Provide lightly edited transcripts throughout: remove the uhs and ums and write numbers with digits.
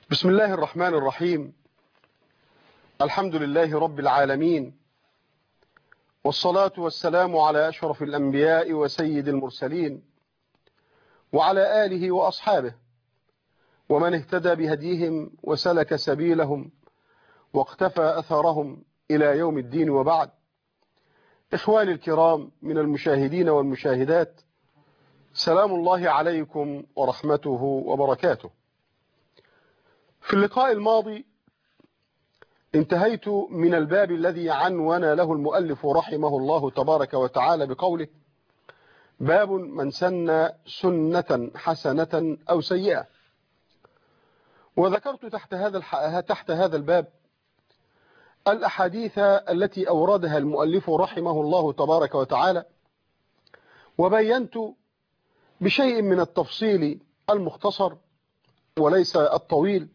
بسم الله الرحمن الرحيم. الحمد لله رب العالمين، والصلاة والسلام على أشرف الأنبياء وسيد المرسلين، وعلى آله وأصحابه ومن اهتدى بهديهم وسلك سبيلهم واقتفى أثرهم إلى يوم الدين، وبعد. إخواني الكرام من المشاهدين والمشاهدات، سلام الله عليكم ورحمته وبركاته. في اللقاء الماضي انتهيت من الباب الذي عنون له المؤلف رحمه الله تبارك وتعالى بقوله: باب من سن سنة حسنة أو سيئة. وذكرت تحت هذا الباب الأحاديث التي أوردها المؤلف رحمه الله تبارك وتعالى، وبينت بشيء من التفصيل المختصر وليس الطويل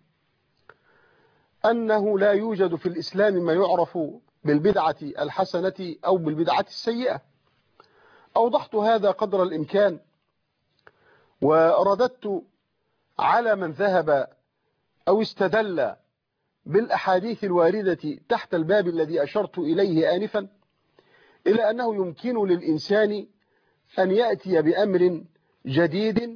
أنه لا يوجد في الإسلام ما يعرف بالبدعة الحسنة أو بالبدعة السيئة. أوضحت هذا قدر الإمكان، ورددت على من ذهب أو استدل بالأحاديث الواردة تحت الباب الذي أشرت إليه آنفا، إلى أنه يمكن للإنسان أن يأتي بأمر جديد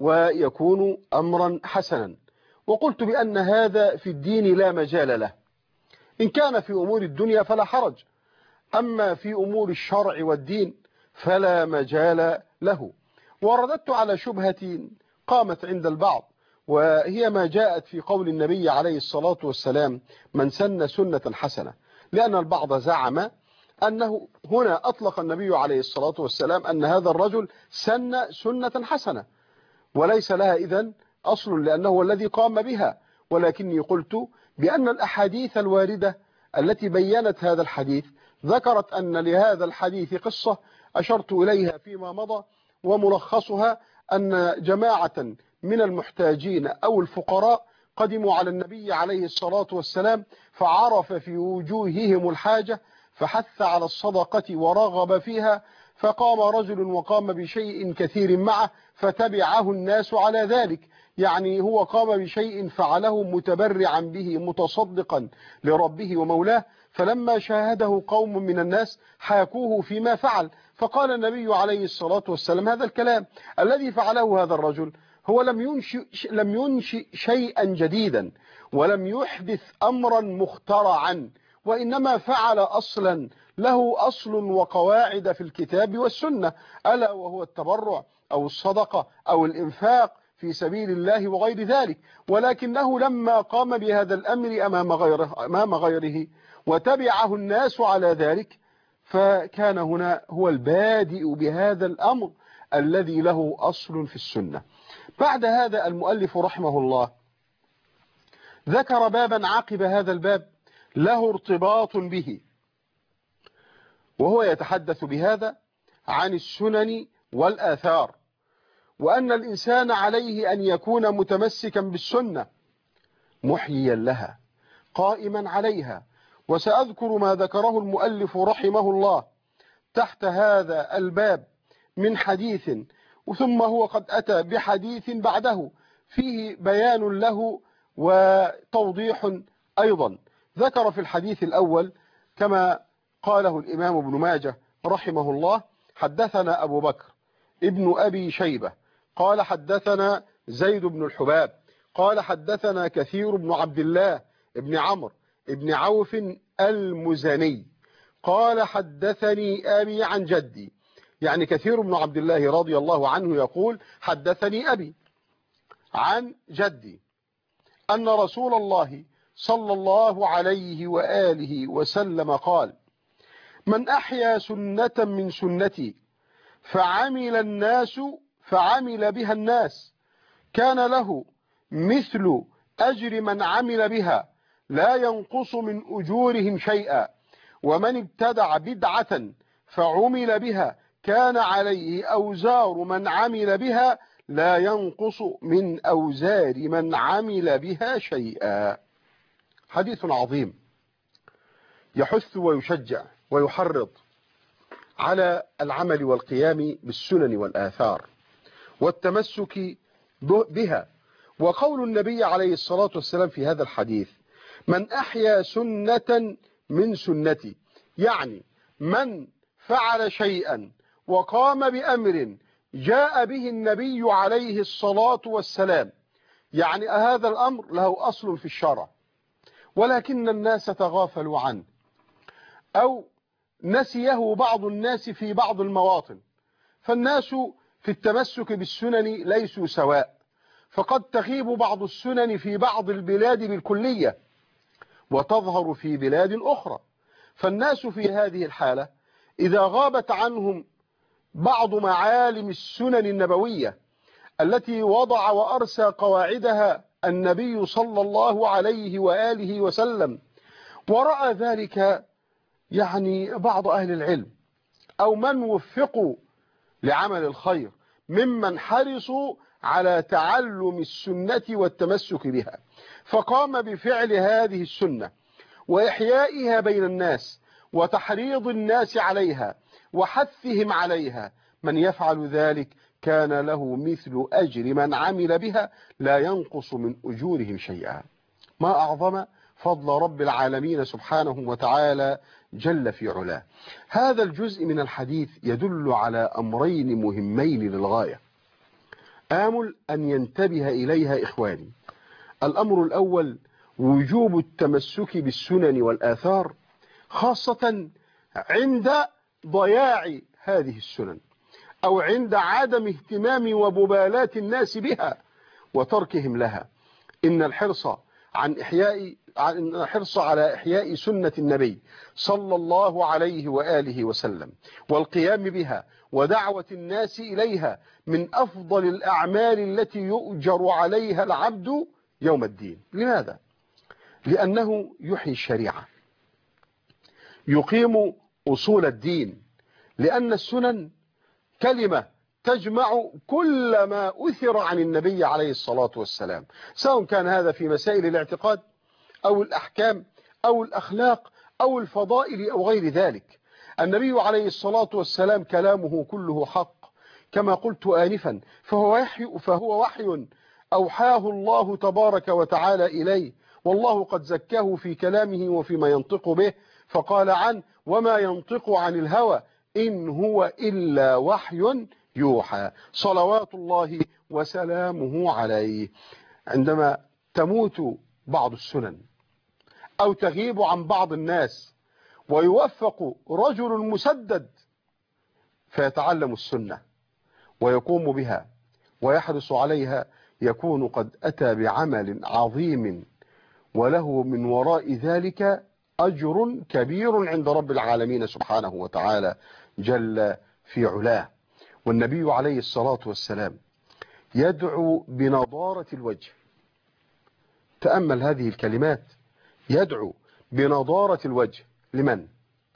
ويكون أمرا حسنا. وقلت بأن هذا في الدين لا مجال له. إن كان في أمور الدنيا فلا حرج، أما في أمور الشرع والدين فلا مجال له. ورددت على شبهة قامت عند البعض، وهي ما جاءت في قول النبي عليه الصلاة والسلام: من سن سنة حسنة. لأن البعض زعم أنه هنا أطلق النبي عليه الصلاة والسلام أن هذا الرجل سن سنة حسنة، وليس لها إذن أصل لأنه هو الذي قام بها. ولكني قلت بأن الأحاديث الواردة التي بيّنت هذا الحديث ذكرت أن لهذا الحديث قصة أشرت إليها فيما مضى، وملخصها أن جماعة من المحتاجين أو الفقراء قدموا على النبي عليه الصلاة والسلام، فعرف في وجوههم الحاجة فحث على الصدقة ورغب فيها، فقام رجل وقام بشيء كثير معه فتبعه الناس على ذلك. يعني هو قام بشيء فعله متبرعا به متصدقا لربه ومولاه، فلما شاهده قوم من الناس حاكوه فيما فعل، فقال النبي عليه الصلاة والسلام: هذا الكلام الذي فعله هذا الرجل هو لم ينشئ شيئا جديدا، ولم يحدث أمرا مخترعا، وإنما فعل أصلا له أصل وقواعد في الكتاب والسنة، ألا وهو التبرع أو الصدقة أو الإنفاق في سبيل الله وغير ذلك. ولكنه لما قام بهذا الأمر أمام غيره وتبعه الناس على ذلك، فكان هنا هو البادئ بهذا الأمر الذي له أصل في السنة. بعد هذا المؤلف رحمه الله ذكر بابا عقب هذا الباب له ارتباط به، وهو يتحدث بهذا عن السنن والآثار، وأن الإنسان عليه أن يكون متمسكا بالسنة محييا لها قائما عليها. وسأذكر ما ذكره المؤلف رحمه الله تحت هذا الباب من حديث، ثم هو قد أتى بحديث بعده فيه بيان له وتوضيح أيضا. ذكر في الحديث الأول كما قاله الإمام ابن ماجه رحمه الله: حدثنا أبو بكر ابن أبي شيبة قال حدثنا زيد بن الحباب قال حدثنا كثير بن عبد الله ابن عمرو ابن عوف المزني قال حدثني أبي عن جدي. يعني كثير بن عبد الله رضي الله عنه يقول: حدثني أبي عن جدي أن رسول الله صلى الله عليه وآله وسلم قال: من أحيا سنة من سنتي فعمل بها الناس كان له مثل أجر من عمل بها لا ينقص من أجورهم شيئا، ومن ابتدع بدعة فعمل بها كان عليه أوزار من عمل بها لا ينقص من أوزار من عمل بها شيئا. حديث عظيم يحث ويشجع ويحرض على العمل والقيام بالسنن والآثار والتمسك بها، وقول النبي عليه الصلاة والسلام في هذا الحديث: من أحيا سنة من سنتي، يعني من فعل شيئا وقام بأمر جاء به النبي عليه الصلاة والسلام، يعني هذا الأمر له أصل في الشرع ولكن الناس تغافلوا عنه أو نسيه بعض الناس في بعض المواطن. فالناس في التمسك بالسنن ليسوا سواء، فقد تغيب بعض السنن في بعض البلاد بالكلية وتظهر في بلاد أخرى. فالناس في هذه الحالة إذا غابت عنهم بعض معالم السنن النبوية التي وضع وأرسى قواعدها النبي صلى الله عليه وآله وسلم، ورأى ذلك يعني بعض أهل العلم أو من وفقوا لعمل الخير ممن حرصوا على تعلم السنة والتمسك بها، فقام بفعل هذه السنة وإحيائها بين الناس وتحريض الناس عليها وحثهم عليها، من يفعل ذلك كان له مثل أجر من عمل بها لا ينقص من أجورهم شيئا. ما أعظم فضل رب العالمين سبحانه وتعالى جل في علاه. هذا الجزء من الحديث يدل على أمرين مهمين للغاية، آمل أن ينتبه إليها إخواني. الأمر الأول وجوب التمسك بالسنن والآثار، خاصة عند ضياع هذه السنن أو عند عدم اهتمام ومبالاة الناس بها وتركهم لها. إن الحرص على إحياء سنة النبي صلى الله عليه وآله وسلم والقيام بها ودعوة الناس إليها من أفضل الأعمال التي يؤجر عليها العبد يوم الدين. لماذا؟ لأنه يحيي الشريعة، يقيم أصول الدين، لأن السنن كلمة تجمع كل ما أثر عن النبي عليه الصلاة والسلام، سواء كان هذا في مسائل الاعتقاد أو الأحكام أو الأخلاق أو الفضائل أو غير ذلك. النبي عليه الصلاة والسلام كلامه كله حق كما قلت آنفا، فهو وحي أوحاه الله تبارك وتعالى إليه، والله قد زكاه في كلامه وفيما ينطق به، فقال عنه: وما ينطق عن الهوى إن هو إلا وحي يوحى، صلوات الله وسلامه عليه. عندما تموت بعض السنن أو تغيب عن بعض الناس ويوفق رجل مسدد فيتعلم السنة ويقوم بها ويحرص عليها، يكون قد أتى بعمل عظيم وله من وراء ذلك أجر كبير عند رب العالمين سبحانه وتعالى جل في علاه. والنبي عليه الصلاة والسلام يدعو بنضارة الوجه. تأمل هذه الكلمات: يدعو بنضارة الوجه لمن؟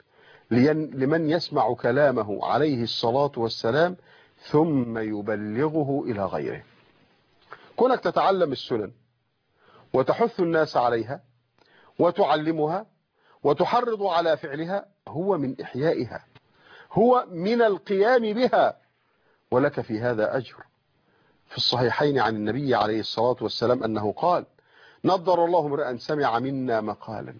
لمن يسمع كلامه عليه الصلاة والسلام ثم يبلغه إلى غيره. كونك تتعلم السنن وتحث الناس عليها وتعلمها وتحرض على فعلها هو من إحيائها، هو من القيام بها، ولك في هذا أجر. في الصحيحين عن النبي عليه الصلاة والسلام أنه قال: نضر الله امرأ سمع منا مقالا،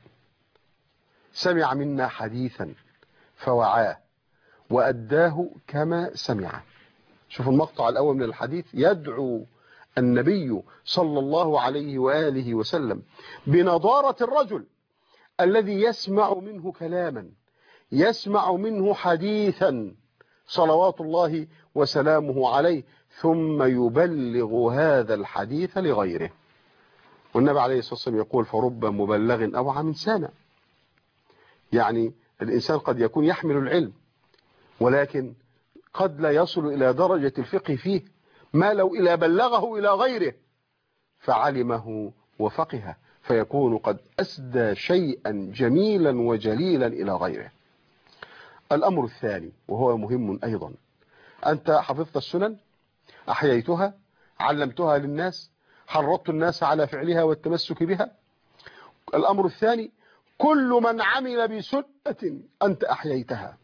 سمع منا حديثا فوعاه وأداه كما سمعه. شوفوا المقطع الأول من الحديث: يدعو النبي صلى الله عليه وآله وسلم بنضارة الرجل الذي يسمع منه كلاما، يسمع منه حديثا صلوات الله وسلامه عليه، ثم يبلغ هذا الحديث لغيره. والنبي عليه الصلاة والسلام يقول: فرب مبلغ أوعى من سامع. يعني الإنسان قد يكون يحمل العلم ولكن قد لا يصل إلى درجة الفقه فيه، ما لو إلى بلغه إلى غيره فعلمه وفقه، فيكون قد أسدى شيئا جميلا وجليلا إلى غيره. الأمر الثاني وهو مهم أيضا: أنت حفظت السنن، أحييتها، علمتها للناس، حرضت الناس على فعلها والتمسك بها. الأمر الثاني: كل من عمل بسنة أنت أحييتها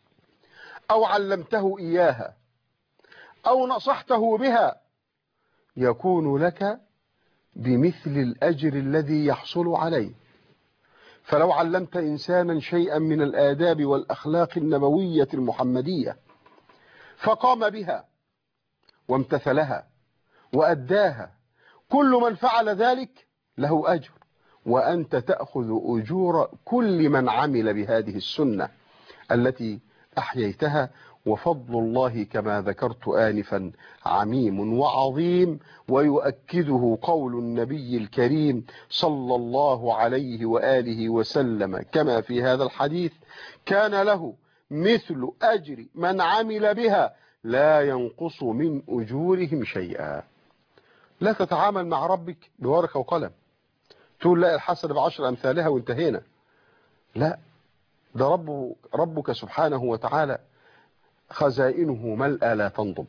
أو علمته إياها أو نصحته بها يكون لك بمثل الأجر الذي يحصل عليه. فلو علمت إنسانا شيئا من الآداب والأخلاق النبوية المحمدية فقام بها وامتثلها وأداها، كل من فعل ذلك له أجر، وأنت تأخذ أجور كل من عمل بهذه السنة التي أحييتها. وفضل الله كما ذكرت آنفا عميم وعظيم، ويؤكده قول النبي الكريم صلى الله عليه وآله وسلم كما في هذا الحديث: كان له مثل أجر من عمل بها لا ينقص من أجورهم شيئا. لا تتعامل مع ربك بورقة وقلم تقول لا الحسنة ب10 أمثالها وانتهينا. لا، ده ربك سبحانه وتعالى خزائنه ملأى لا تنضب،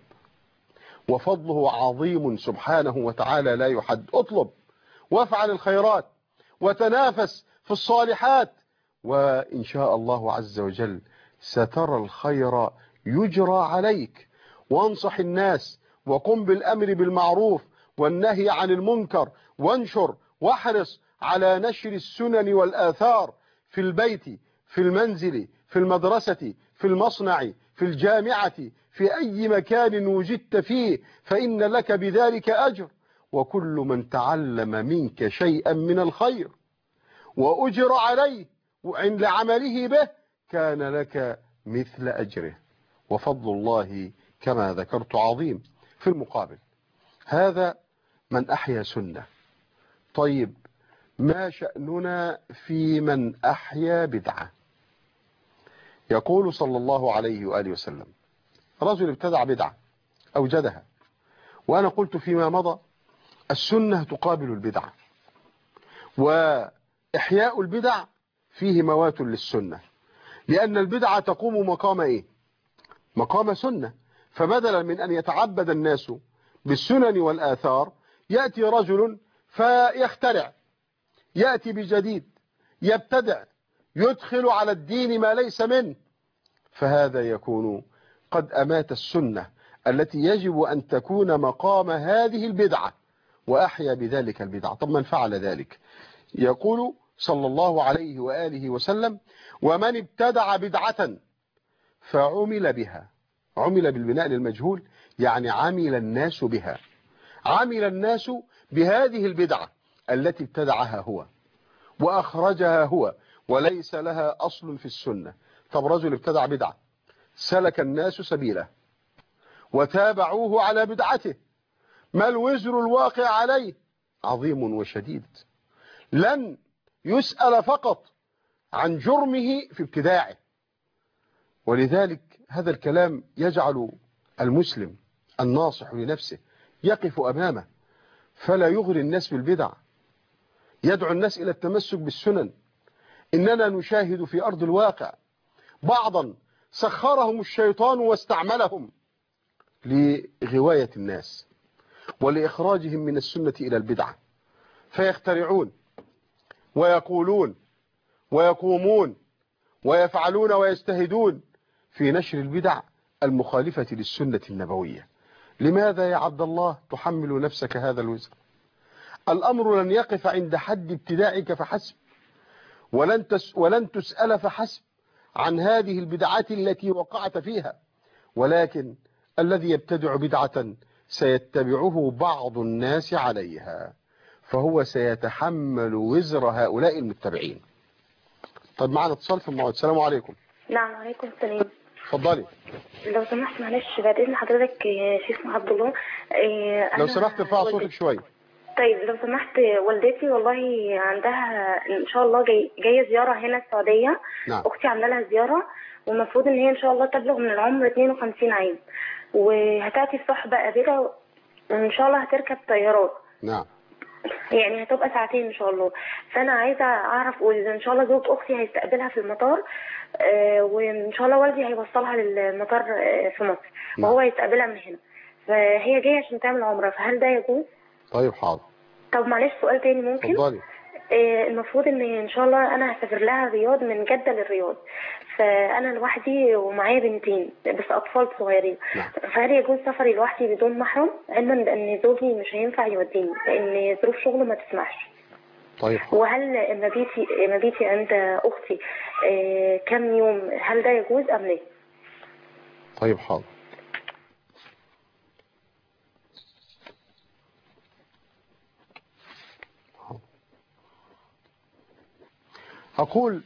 وفضله عظيم سبحانه وتعالى لا يحد. اطلب وافعل الخيرات وتنافس في الصالحات، وإن شاء الله عز وجل سترى الخير يجرى عليك. وانصح الناس وقم بالأمر بالمعروف والنهي عن المنكر، وانشر واحرص على نشر السنن والآثار في البيت، في المنزل، في المدرسة، في المصنع، في الجامعة، في أي مكان وجدت فيه، فإن لك بذلك أجر. وكل من تعلم منك شيئا من الخير وأجر عليه عند عمله به كان لك مثل أجره، وفضل الله كما ذكرت عظيم. في المقابل هذا من أحيا سنة. طيب ما شأننا في من أحيا بدعة؟ يقول صلى الله عليه وآله وسلم: رجل ابتدع بدعة أوجدها، وأنا قلت فيما مضى السنة تقابل البدعة، وإحياء البدع فيه موات للسنة، لأن البدعة تقوم مقام إيه؟ مقام سنة. فبدلا من أن يتعبد الناس بالسنن والآثار يأتي رجل فيخترع، يأتي بجديد، يبتدع، يدخل على الدين ما ليس منه، فهذا يكون قد أمات السنة التي يجب أن تكون مقام هذه البدعة، وأحيا بذلك البدعة. طب من فعل ذلك؟ يقول صلى الله عليه وآله وسلم: ومن ابتدع بدعة فعمل بها. عمل بالبناء للمجهول، يعني عمل الناس بها، عمل الناس بهذه البدعة التي ابتدعها هو وأخرجها هو وليس لها أصل في السنة. طب رجل ابتدع بدعة، سلك الناس سبيله وتابعوه على بدعته، ما الوزر الواقع عليه؟ عظيم وشديد. لن يسأل فقط عن جرمه في ابتداعه. ولذلك هذا الكلام يجعل المسلم الناصح لنفسه يقف أمامه فلا يغري الناس بالبدع، يدعو الناس إلى التمسك بالسنن. إننا نشاهد في أرض الواقع بعضا سخرهم الشيطان واستعملهم لغواية الناس ولإخراجهم من السنة إلى البدعة، فيخترعون ويقولون ويقومون ويفعلون ويجتهدون في نشر البدع المخالفة للسنة النبوية. لماذا يا عبد الله تحمل نفسك هذا الوزر؟ الأمر لن يقف عند حد ابتداعك فحسب، ولن تسأل فحسب عن هذه البدعات التي وقعت فيها، ولكن الذي يبتدع بدعة سيتبعه بعض الناس عليها، فهو سيتحمل وزر هؤلاء المتبعين. طيب معنا اتصال في الموعد. السلام عليكم. نعم عليكم السلام. اتفضلي. لو سمحت معلش بعد اذن حضرتك يا شيخ عبد الله، لو سمحت ارفع صوتك شويه. طيب لو سمحت، والدتي والله عندها ان شاء الله جايه زياره هنا السعوديه. نعم. اختي عامله لها زياره، والمفروض ان هي ان شاء الله تبلغ من العمر 52 عام، وهتاتي في صحبه قابله وان شاء الله هتركب طيارات. نعم. يعني هتبقى ساعتين ان شاء الله. فانا عايزه اعرف واذا ان شاء الله زوج اختي هيستقبلها في المطار، وان شاء الله والدي هيوصلها للمطار في مصر. نعم. وهو هيستقبلها من هنا، فهي جايه عشان تعمل عمره، فهل ده يجوز؟ طيب حاضر. طب معلش سؤال تاني ممكن؟ اتفضلي. المفروض ان شاء الله انا هسافر لها الرياض من جدة للرياض، فانا لوحدي ومعايا بنتين بس اطفال صغيرين. نعم. فهل يجوز سفري لوحدي بدون محرم، علما بان زوجي مش هينفع يوديني لان ظروف شغله ما تسمحش؟ طيب وهل مبيتي عند اختي كم يوم، هل ده يجوز ام لا؟ طيب حاضر. أقول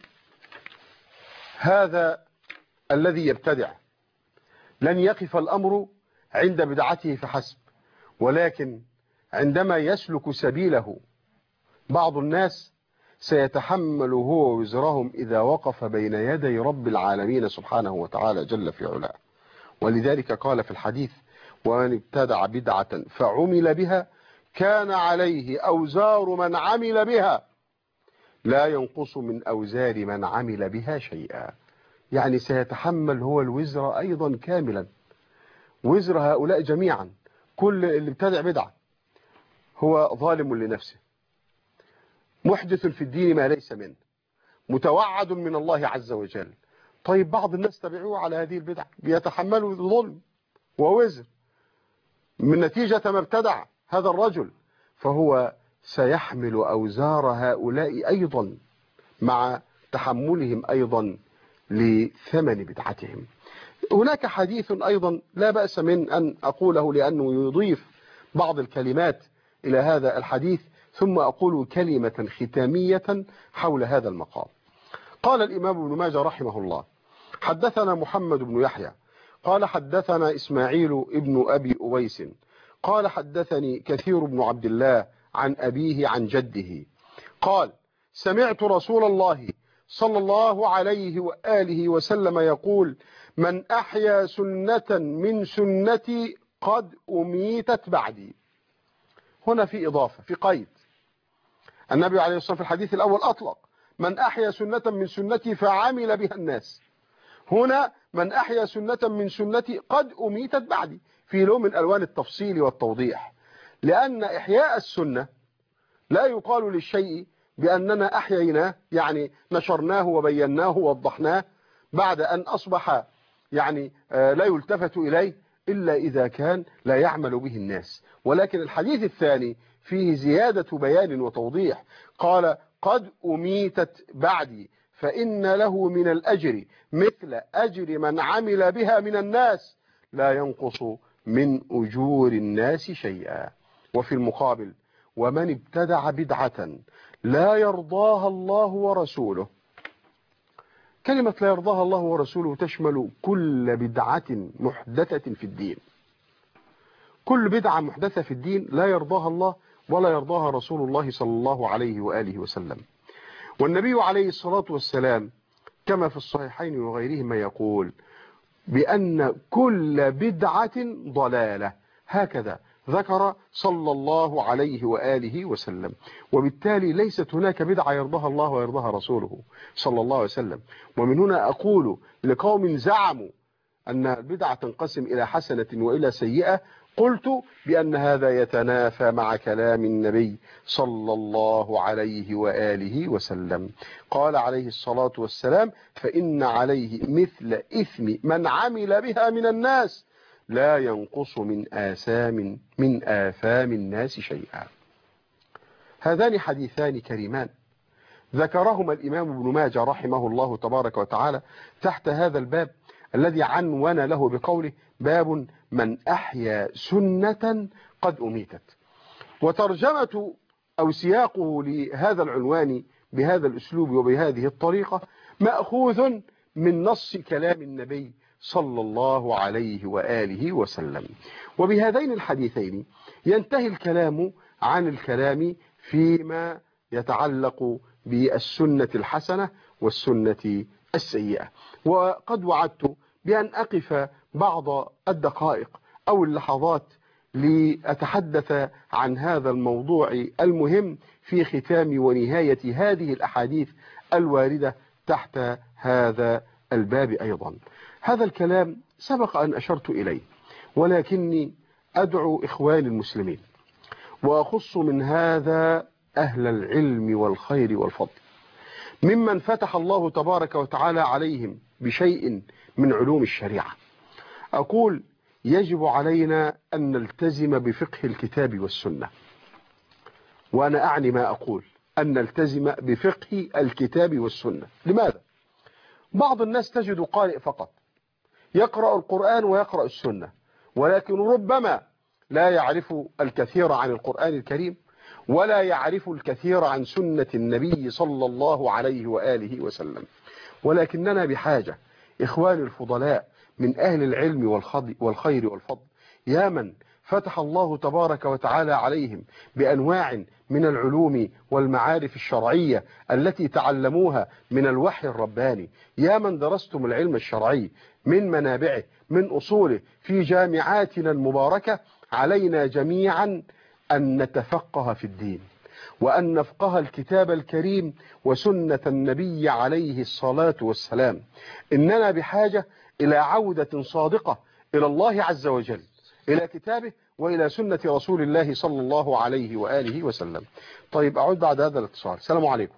هذا الذي يبتدع لن يقف الأمر عند بدعته فحسب، ولكن عندما يسلك سبيله بعض الناس سيتحمل هو وزرهم إذا وقف بين يدي رب العالمين سبحانه وتعالى جل في علاه. ولذلك قال في الحديث: ومن ابتدع بدعة فعمل بها كان عليه أوزار من عمل بها لا ينقص من أوزار من عمل بها شيئا. يعني سيتحمل هو الوزر أيضا كاملا، وزر هؤلاء جميعا. كل اللي ابتدع بدعة هو ظالم لنفسه، محدث في الدين ما ليس منه، متوعد من الله عز وجل. طيب بعض الناس تبعوه على هذه البدعة بيتحملوا ظلم ووزر من نتيجة ما ابتدع هذا الرجل، فهو سيحمل أوزار هؤلاء أيضا مع تحملهم أيضا لثمن بدعتهم. هناك حديث أيضا لا بأس من أن أقوله لأنه يضيف بعض الكلمات إلى هذا الحديث، ثم أقول كلمة ختامية حول هذا المقام. قال الإمام ابن ماجه رحمه الله: حدثنا محمد بن يحيى قال حدثنا إسماعيل ابن أبي أويس قال حدثني كثير بن عبد الله عن أبيه عن جده قال: سمعت رسول الله صلى الله عليه وآله وسلم يقول: من أحيا سنة من سنتي قد أميتت بعدي. هنا في إضافة، في قيد. النبي عليه الصلاة والسلام في الحديث الأول أطلق: من أحيا سنة من سنتي فعمل بها الناس. هنا من أحيا سنة من سنتي قد أميتت بعدي، في لون من ألوان التفصيل والتوضيح، لأن إحياء السنة لا يقال للشيء بأننا أحييناه، يعني نشرناه وبيناه ووضحناه بعد أن أصبح يعني لا يلتفت إليه إلا إذا كان لا يعمل به الناس. ولكن الحديث الثاني فيه زيادة بيان وتوضيح، قال: قد أميتت بعدي فإن له من الأجر مثل أجر من عمل بها من الناس لا ينقص من أجور الناس شيئا. وفي المقابل: ومن ابتدع بدعة لا يرضاها الله ورسوله. كلمة لا يرضاها الله ورسوله تشمل كل بدعة محدثة في الدين. كل بدعة محدثة في الدين لا يرضاها الله ولا يرضاها رسول الله صلى الله عليه وآله وسلم. والنبي عليه الصلاة والسلام كما في الصحيحين وغيرهما يقول بأن كل بدعة ضلالة، هكذا ذكر صلى الله عليه وآله وسلم. وبالتالي ليست هناك بدعة يرضاها الله ويرضاها رسوله صلى الله عليه وسلم. ومن هنا أقول لقوم زعموا أن البدعة تنقسم إلى حسنة وإلى سيئة، قلت بأن هذا يتنافى مع كلام النبي صلى الله عليه وآله وسلم. قال عليه الصلاة والسلام: فإن عليه مثل إثم من عمل بها من الناس لا ينقص من آثام الناس شيئا. هذان حديثان كريمان ذكرهما الإمام ابن ماجه رحمه الله تبارك وتعالى تحت هذا الباب الذي عنون له بقوله: باب من أحيا سنة قد أميتت. وترجمة أو سياقه لهذا العنوان بهذا الأسلوب وبهذه الطريقة مأخوذ من نص كلام النبي صلى الله عليه وآله وسلم. وبهذين الحديثين ينتهي الكلام عن الكلام فيما يتعلق بالسنة الحسنة والسنة السيئة. وقد وعدت بأن أقف بعض الدقائق أو اللحظات لأتحدث عن هذا الموضوع المهم في ختام ونهاية هذه الأحاديث الواردة تحت هذا الباب أيضا. هذا الكلام سبق أن أشرت إليه، ولكني أدعو إخواني المسلمين وأخص من هذا أهل العلم والخير والفضل، ممن فتح الله تبارك وتعالى عليهم بشيء من علوم الشريعة. أقول يجب علينا أن نلتزم بفقه الكتاب والسنة، وأنا أعني ما أقول، أن نلتزم بفقه الكتاب والسنة. لماذا؟ بعض الناس تجد قارئ فقط يقرأ القرآن ويقرأ السنة، ولكن ربما لا يعرف الكثير عن القرآن الكريم ولا يعرف الكثير عن سنة النبي صلى الله عليه وآله وسلم. ولكننا بحاجة إخواني الفضلاء من أهل العلم والخير والفضل، يا من فتح الله تبارك وتعالى عليهم بأنواع من العلوم والمعارف الشرعية التي تعلموها من الوحي الرباني، يا من درستم العلم الشرعي من منابعه من أصوله في جامعاتنا المباركة، علينا جميعا أن نتفقه في الدين، وأن نفقه الكتاب الكريم وسنة النبي عليه الصلاة والسلام. إننا بحاجة إلى عودة صادقة إلى الله عز وجل، إلى كتابه وإلى سنة رسول الله صلى الله عليه وآله وسلم. طيب أعود بعد هذا الاتصال. السلام عليكم.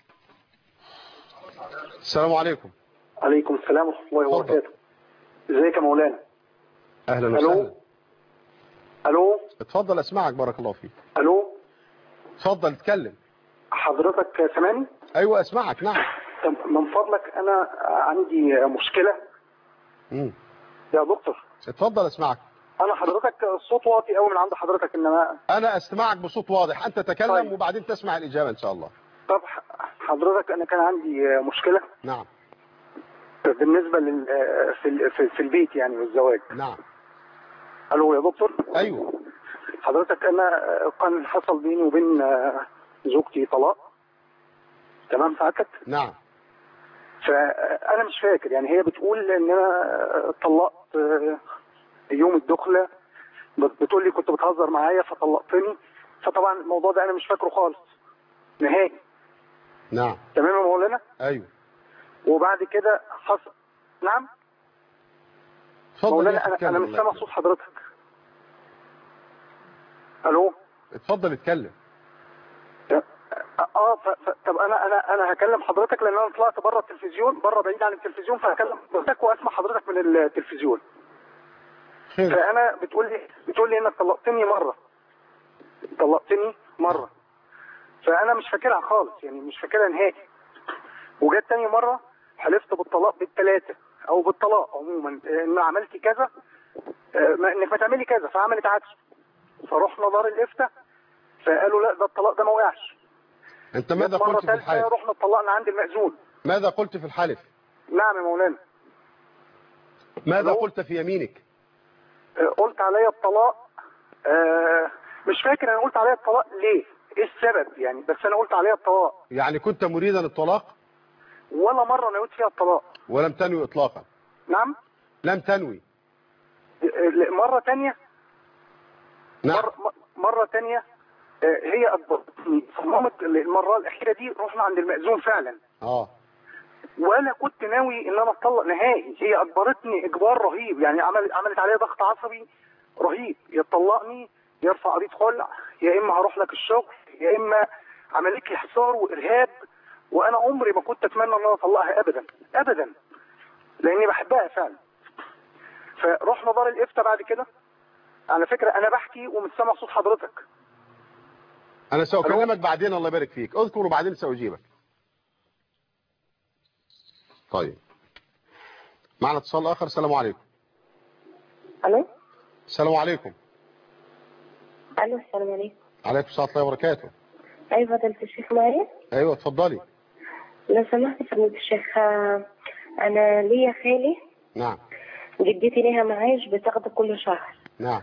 السلام عليكم. عليكم السلام ورحمة الله وبركاته. ازيك يا مولانا؟ أهلا وسهلا. ألو. اتفضل أسمعك، بارك الله فيك. ألو. اتفضل اتكلم. حضرتك سامعني؟ أيوة أسمعك. نعم. من فضلك أنا عندي مشكلة. يا دكتور. اتفضل أسمعك. أنا حضرتك الصوت واطي قوي من عند حضرتك، إنما أنا أسمعك بصوت واضح، أنت تكلم. طيب. وبعدين تسمع الإجابة إن شاء الله. طب حضرتك أنا كان عندي مشكلة. نعم. بالنسبة في البيت يعني والزواج. نعم. ألو يا دكتور. أيوه. حضرتك أنا كان حصل بيني وبين زوجتي طلاق، تمام ساعتك؟ نعم. فأنا مش فاكر، يعني هي بتقول إن أنا طلقت يوم الدخلة، بتقول لي كنت بتهزر معايا فطلقتني، فطبعا الموضوع ده أنا مش فاكره خالص نهائي. نعم. تمام يا مولانا؟ أيوه. وبعد كده حصل. نعم. مولانا أنا مش سامع صوت حضرتك. ألو. اتفضل اتكلم. طب انا هكلم حضرتك، لان انا طلعت بره التلفزيون، بره بعيد عن التلفزيون، فهكلم حضرتك واسمع حضرتك من التلفزيون. خير. فانا بتقول لي انك طلقتني مره، فانا مش فاكرها خالص، يعني مش فاكرها نهائي. وجت تاني مره حلفت بالطلاق بالثلاثه او بالطلاق عموما، ان عملتي كذا، انك ما تعملي كذا، فعملت عكسه. فرحنا دار الافتاء فقالوا لا، ده الطلاق ده ما وقعش. انت ماذا قلت في الحلف؟ رحنا اتطلقنا عند المأذون. ماذا قلت في الحلف؟ نعم يا مولانا. ماذا قلت في يمينك؟ قلت عليا الطلاق. مش فاكر انا قلت عليا الطلاق ليه، ايه السبب يعني، بس انا قلت عليا الطلاق. يعني كنت مريدا للطلاق؟ ولا مرة نويت فيها الطلاق. ولم تنوي اطلاقا؟ نعم. لم تنوي. مرة تانية. نعم. مرة تانية هي أجبرتني. صممت المرة الأخيرة دي رحنا عند المأذون فعلا. ولا كنت ناوي إن أنا أطلق نهائي، هي أجبرتني إجبار رهيب، يعني عملت عليا ضغط عصبي رهيب، يطلقني يرفع قضية خلع، يا إما هروح لك الشغل، يا إما عملت لي حصار وإرهاب. وأنا عمري ما كنت أتمنى إن أنا أطلقها أبدا أبدا، لأني بحبها فعلا. فرحنا دار الإفتاء بعد كده. على فكرة أنا بحكي ومش سامع صوت حضرتك. أنا سأكلمك بعدين، الله يبارك فيك، اذكر وبعدين سأجيبك. طيب معنا اتصال آخر. السلام عليكم. ألو. السلام عليكم. ألو. السلام عليكم. عليكم السلام ورحمة الله وبركاته. أيوة فضيلة الشيخ معايا؟ أيوة اتفضلي. لو سمحت فضيلة الشيخ، أنا ليا خالي. نعم. جدتي ليها معاش بتاخده كل شهر. نعم.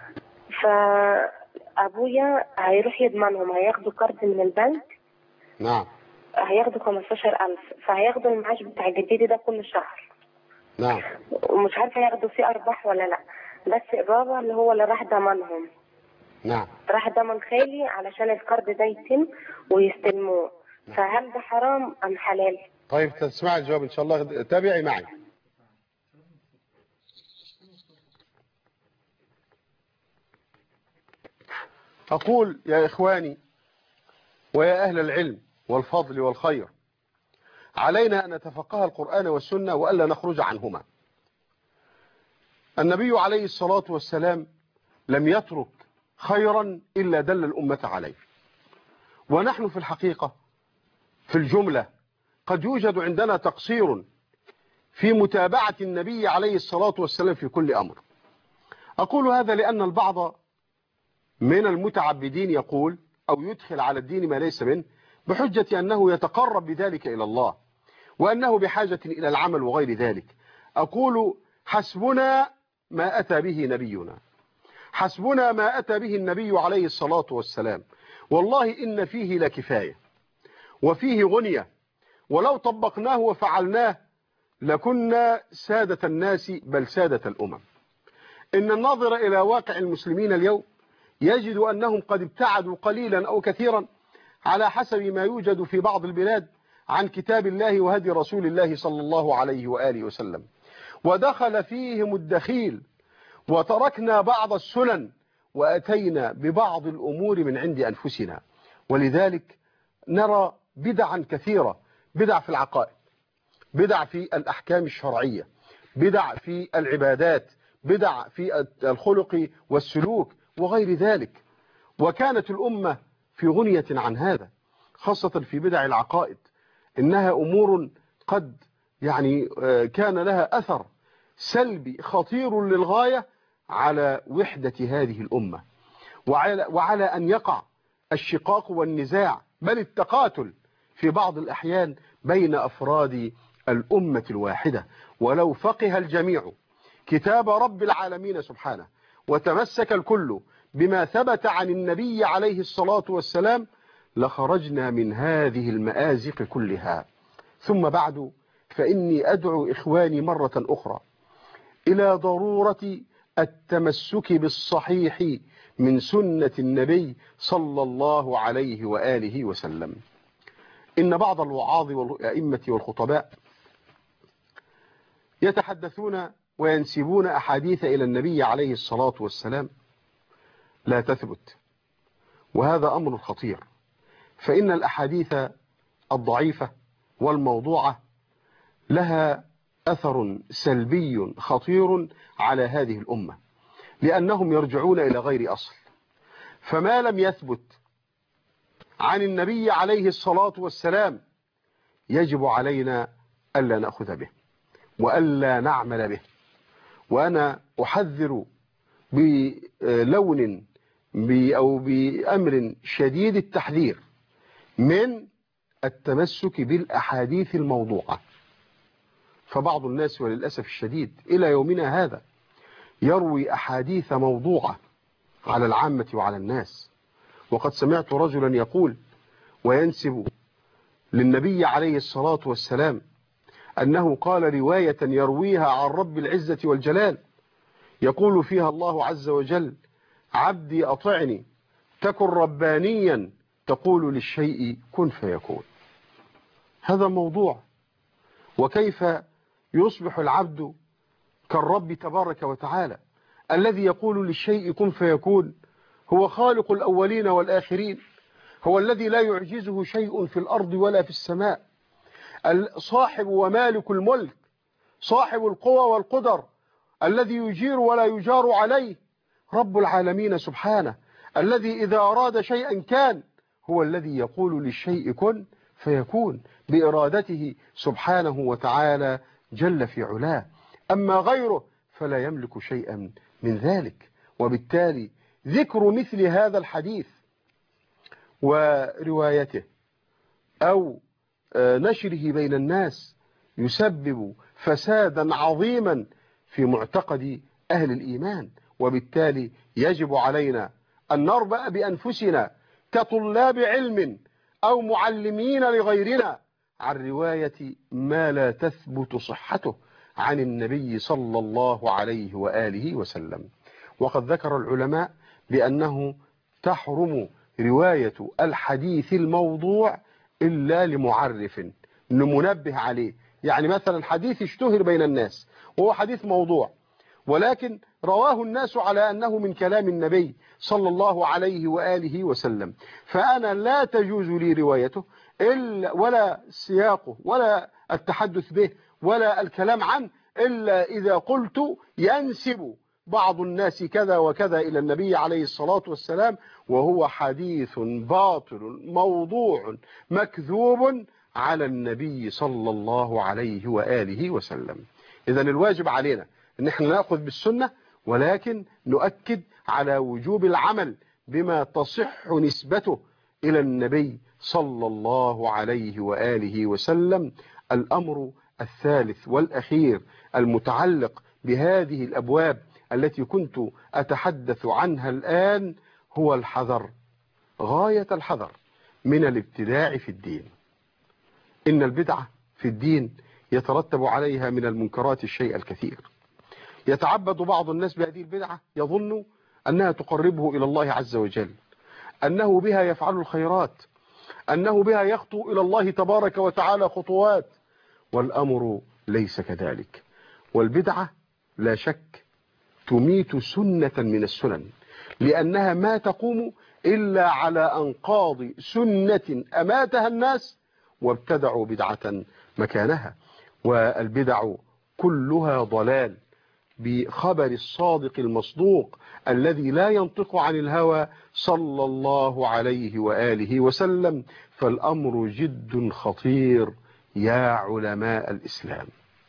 فأبويا هيروح يضمنهم، هياخدوا كارد من البنك. نعم. هياخدوا 15,000، فهياخدوا المعاش بتاع جدتي ده كل شهر. نعم. ومش عارفة ياخدوا فيه أرباح ولا لأ، بس بابا اللي هو اللي راح ضمنهم. نعم. راح ضمن خالي علشان الكارد ده يتم ويستلموه. نعم. فهل ده حرام أم حلال؟ طيب تسمع الجواب إن شاء الله، تابعي معي. أقول يا إخواني ويا أهل العلم والفضل والخير، علينا أن نتفقه القرآن والسنة وألا نخرج عنهما. النبي عليه الصلاة والسلام لم يترك خيرا إلا دل الأمة عليه، ونحن في الحقيقة في الجملة قد يوجد عندنا تقصير في متابعة النبي عليه الصلاة والسلام في كل أمر. أقول هذا لأن البعض من المتعبدين يقول أو يدخل على الدين ما ليس منه بحجة أنه يتقرب بذلك إلى الله وأنه بحاجة إلى العمل وغير ذلك. أقول حسبنا ما أتى به نبينا، حسبنا ما أتى به النبي عليه الصلاة والسلام، والله إن فيه لكفاية وفيه غنية، ولو طبقناه وفعلناه لكنا سادة الناس بل سادة الأمم. إن الناظر إلى واقع المسلمين اليوم يجد أنهم قد ابتعدوا قليلا أو كثيرا على حسب ما يوجد في بعض البلاد عن كتاب الله وهدي رسول الله صلى الله عليه وآله وسلم، ودخل فيهم الدخيل، وتركنا بعض السنن وأتينا ببعض الأمور من عند أنفسنا. ولذلك نرى بدعا كثيرة، بدع في العقائد، بدع في الأحكام الشرعية، بدع في العبادات، بدع في الخلق والسلوك وغير ذلك. وكانت الأمة في غنية عن هذا، خاصة في بدع العقائد، إنها أمور قد كان لها أثر سلبي خطير للغاية على وحدة هذه الأمة، وعلى أن يقع الشقاق والنزاع بل التقاتل في بعض الأحيان بين أفراد الأمة الواحدة. ولو فقه الجميع كتاب رب العالمين سبحانه وتمسك الكل بما ثبت عن النبي عليه الصلاة والسلام لخرجنا من هذه المآزق كلها. ثم بعد، فإني أدعو إخواني مرة أخرى إلى ضرورة التمسك بالصحيح من سنة النبي صلى الله عليه وآله وسلم. إن بعض الوعاظ والأئمة والخطباء يتحدثون وينسبون أحاديث إلى النبي عليه الصلاة والسلام لا تثبت، وهذا أمر خطير، فإن الأحاديث الضعيفة والموضوعة لها أثر سلبي خطير على هذه الأمة، لأنهم يرجعون إلى غير أصل. فما لم يثبت عن النبي عليه الصلاة والسلام يجب علينا ألا نأخذ به وألا نعمل به. وأنا أحذر بلون أو بأمر شديد التحذير من التمسك بالأحاديث الموضوعة. فبعض الناس وللأسف الشديد إلى يومنا هذا يروي أحاديث موضوعة على العامة وعلى الناس. وقد سمعت رجلا يقول وينسب للنبي عليه الصلاة والسلام أنه قال رواية يرويها عن رب العزة والجلال يقول فيها الله عز وجل: عبدي أطعني تكن ربانيا تقول للشيء كن فيكون. هذا موضوع. وكيف يصبح العبد كالرب تبارك وتعالى الذي يقول للشيء كن فيكون؟ هو خالق الأولين والآخرين، هو الذي لا يعجزه شيء في الأرض ولا في السماء، صاحب ومالك الملك، صاحب القوى والقدر، الذي يجير ولا يجار عليه، رب العالمين سبحانه، الذي إذا أراد شيئا كان، هو الذي يقول للشيء كن فيكون بإرادته سبحانه وتعالى جل في علاه. أما غيره فلا يملك شيئا من ذلك. وبالتالي ذكر مثل هذا الحديث وروايته أو نشره بين الناس يسبب فسادا عظيما في معتقد أهل الإيمان. وبالتالي يجب علينا أن نربأ بأنفسنا كطلاب علم أو معلمين لغيرنا عن رواية ما لا تثبت صحته عن النبي صلى الله عليه وآله وسلم. وقد ذكر العلماء بأنه تحرم رواية الحديث الموضوع إلا لمعرف منبه عليه. يعني مثلا حديث اشتهر بين الناس وهو حديث موضوع، ولكن رواه الناس على أنه من كلام النبي صلى الله عليه وآله وسلم، فأنا لا تجوز لي روايته ولا سياقه ولا التحدث به ولا الكلام عنه إلا إذا قلت ينسب بعض الناس كذا وكذا إلى النبي عليه الصلاة والسلام، وهو حديث باطل موضوع مكذوب على النبي صلى الله عليه وآله وسلم. إذن الواجب علينا أن احنا نأخذ بالسنة، ولكن نؤكد على وجوب العمل بما تصح نسبته إلى النبي صلى الله عليه وآله وسلم. الأمر الثالث والأخير المتعلق بهذه الأبواب التي كنت أتحدث عنها الآن هو الحذر، غاية الحذر من الابتداع في الدين. إن البدعة في الدين يترتب عليها من المنكرات الشيء الكثير. يتعبد بعض الناس بهذه البدعة، يظن أنها تقربه إلى الله عز وجل، أنه بها يفعل الخيرات، أنه بها يخطو إلى الله تبارك وتعالى خطوات، والأمر ليس كذلك. والبدعة لا شك تميت سنة من السنن، لأنها ما تقوم إلا على أنقاض سنة أماتها الناس وابتدعوا بدعة مكانها. والبدع كلها ضلال، بخبر الصادق المصدوق الذي لا ينطق عن الهوى صلى الله عليه وآله وسلم. فالأمر جد خطير يا علماء الإسلام.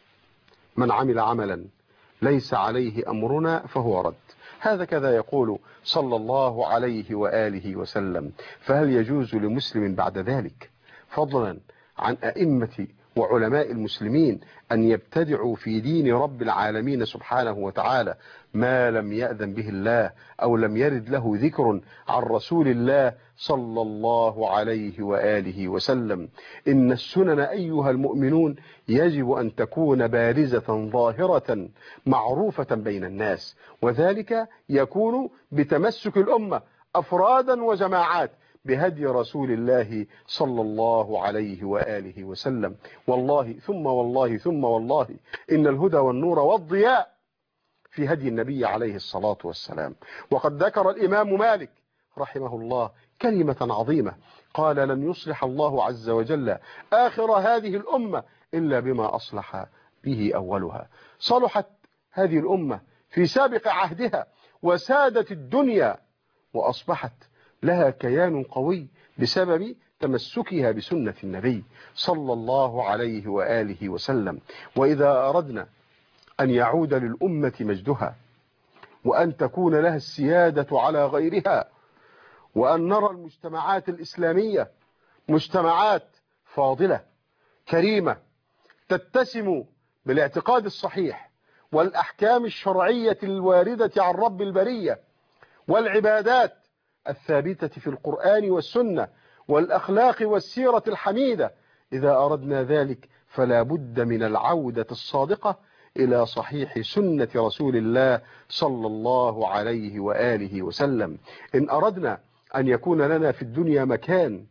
من عمل عملا ليس عليه أمرنا فهو رد، هذا كذا يقول صلى الله عليه وآله وسلم. فهل يجوز لمسلم بعد ذلك، فضلا عن أئمة وعلماء المسلمين، أن يبتدعوا في دين رب العالمين سبحانه وتعالى ما لم يأذن به الله أو لم يرد له ذكر عن رسول الله صلى الله عليه وآله وسلم؟ إن السنن أيها المؤمنون يجب أن تكون بارزة ظاهرة معروفة بين الناس، وذلك يكون بتمسك الأمة أفرادا وجماعات بهدي رسول الله صلى الله عليه وآله وسلم. والله ثم والله ثم والله إن الهدى والنور والضياء في هدي النبي عليه الصلاة والسلام. وقد ذكر الإمام مالك رحمه الله كلمة عظيمة، قال: لن يصلح الله عز وجل آخر هذه الأمة إلا بما أصلح به أولها. صلحت هذه الأمة في سابق عهدها وسادت الدنيا، وأصبحت لها كيان قوي بسبب تمسكها بسنة النبي صلى الله عليه وآله وسلم. وإذا أردنا أن يعود للأمة مجدها، وأن تكون لها السيادة على غيرها، وأن نرى المجتمعات الإسلامية مجتمعات فاضلة كريمة تتسم بالاعتقاد الصحيح والأحكام الشرعية الواردة عن رب البرية، والعبادات الثابتة في القرآن والسنة، والأخلاق والسيرة الحميدة، إذا أردنا ذلك فلا بد من العودة الصادقة إلى صحيح سنة رسول الله صلى الله عليه وآله وسلم. إن أردنا أن يكون لنا في الدنيا مكان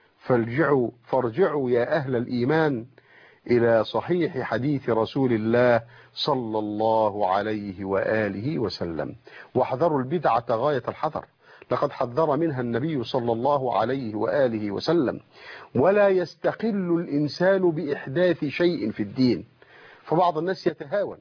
فارجعوا يا أهل الإيمان إلى صحيح حديث رسول الله صلى الله عليه وآله وسلم. واحذروا البدعة غاية الحذر، لقد حذر منها النبي صلى الله عليه وآله وسلم. ولا يستقل الإنسان بإحداث شيء في الدين، فبعض الناس يتهاون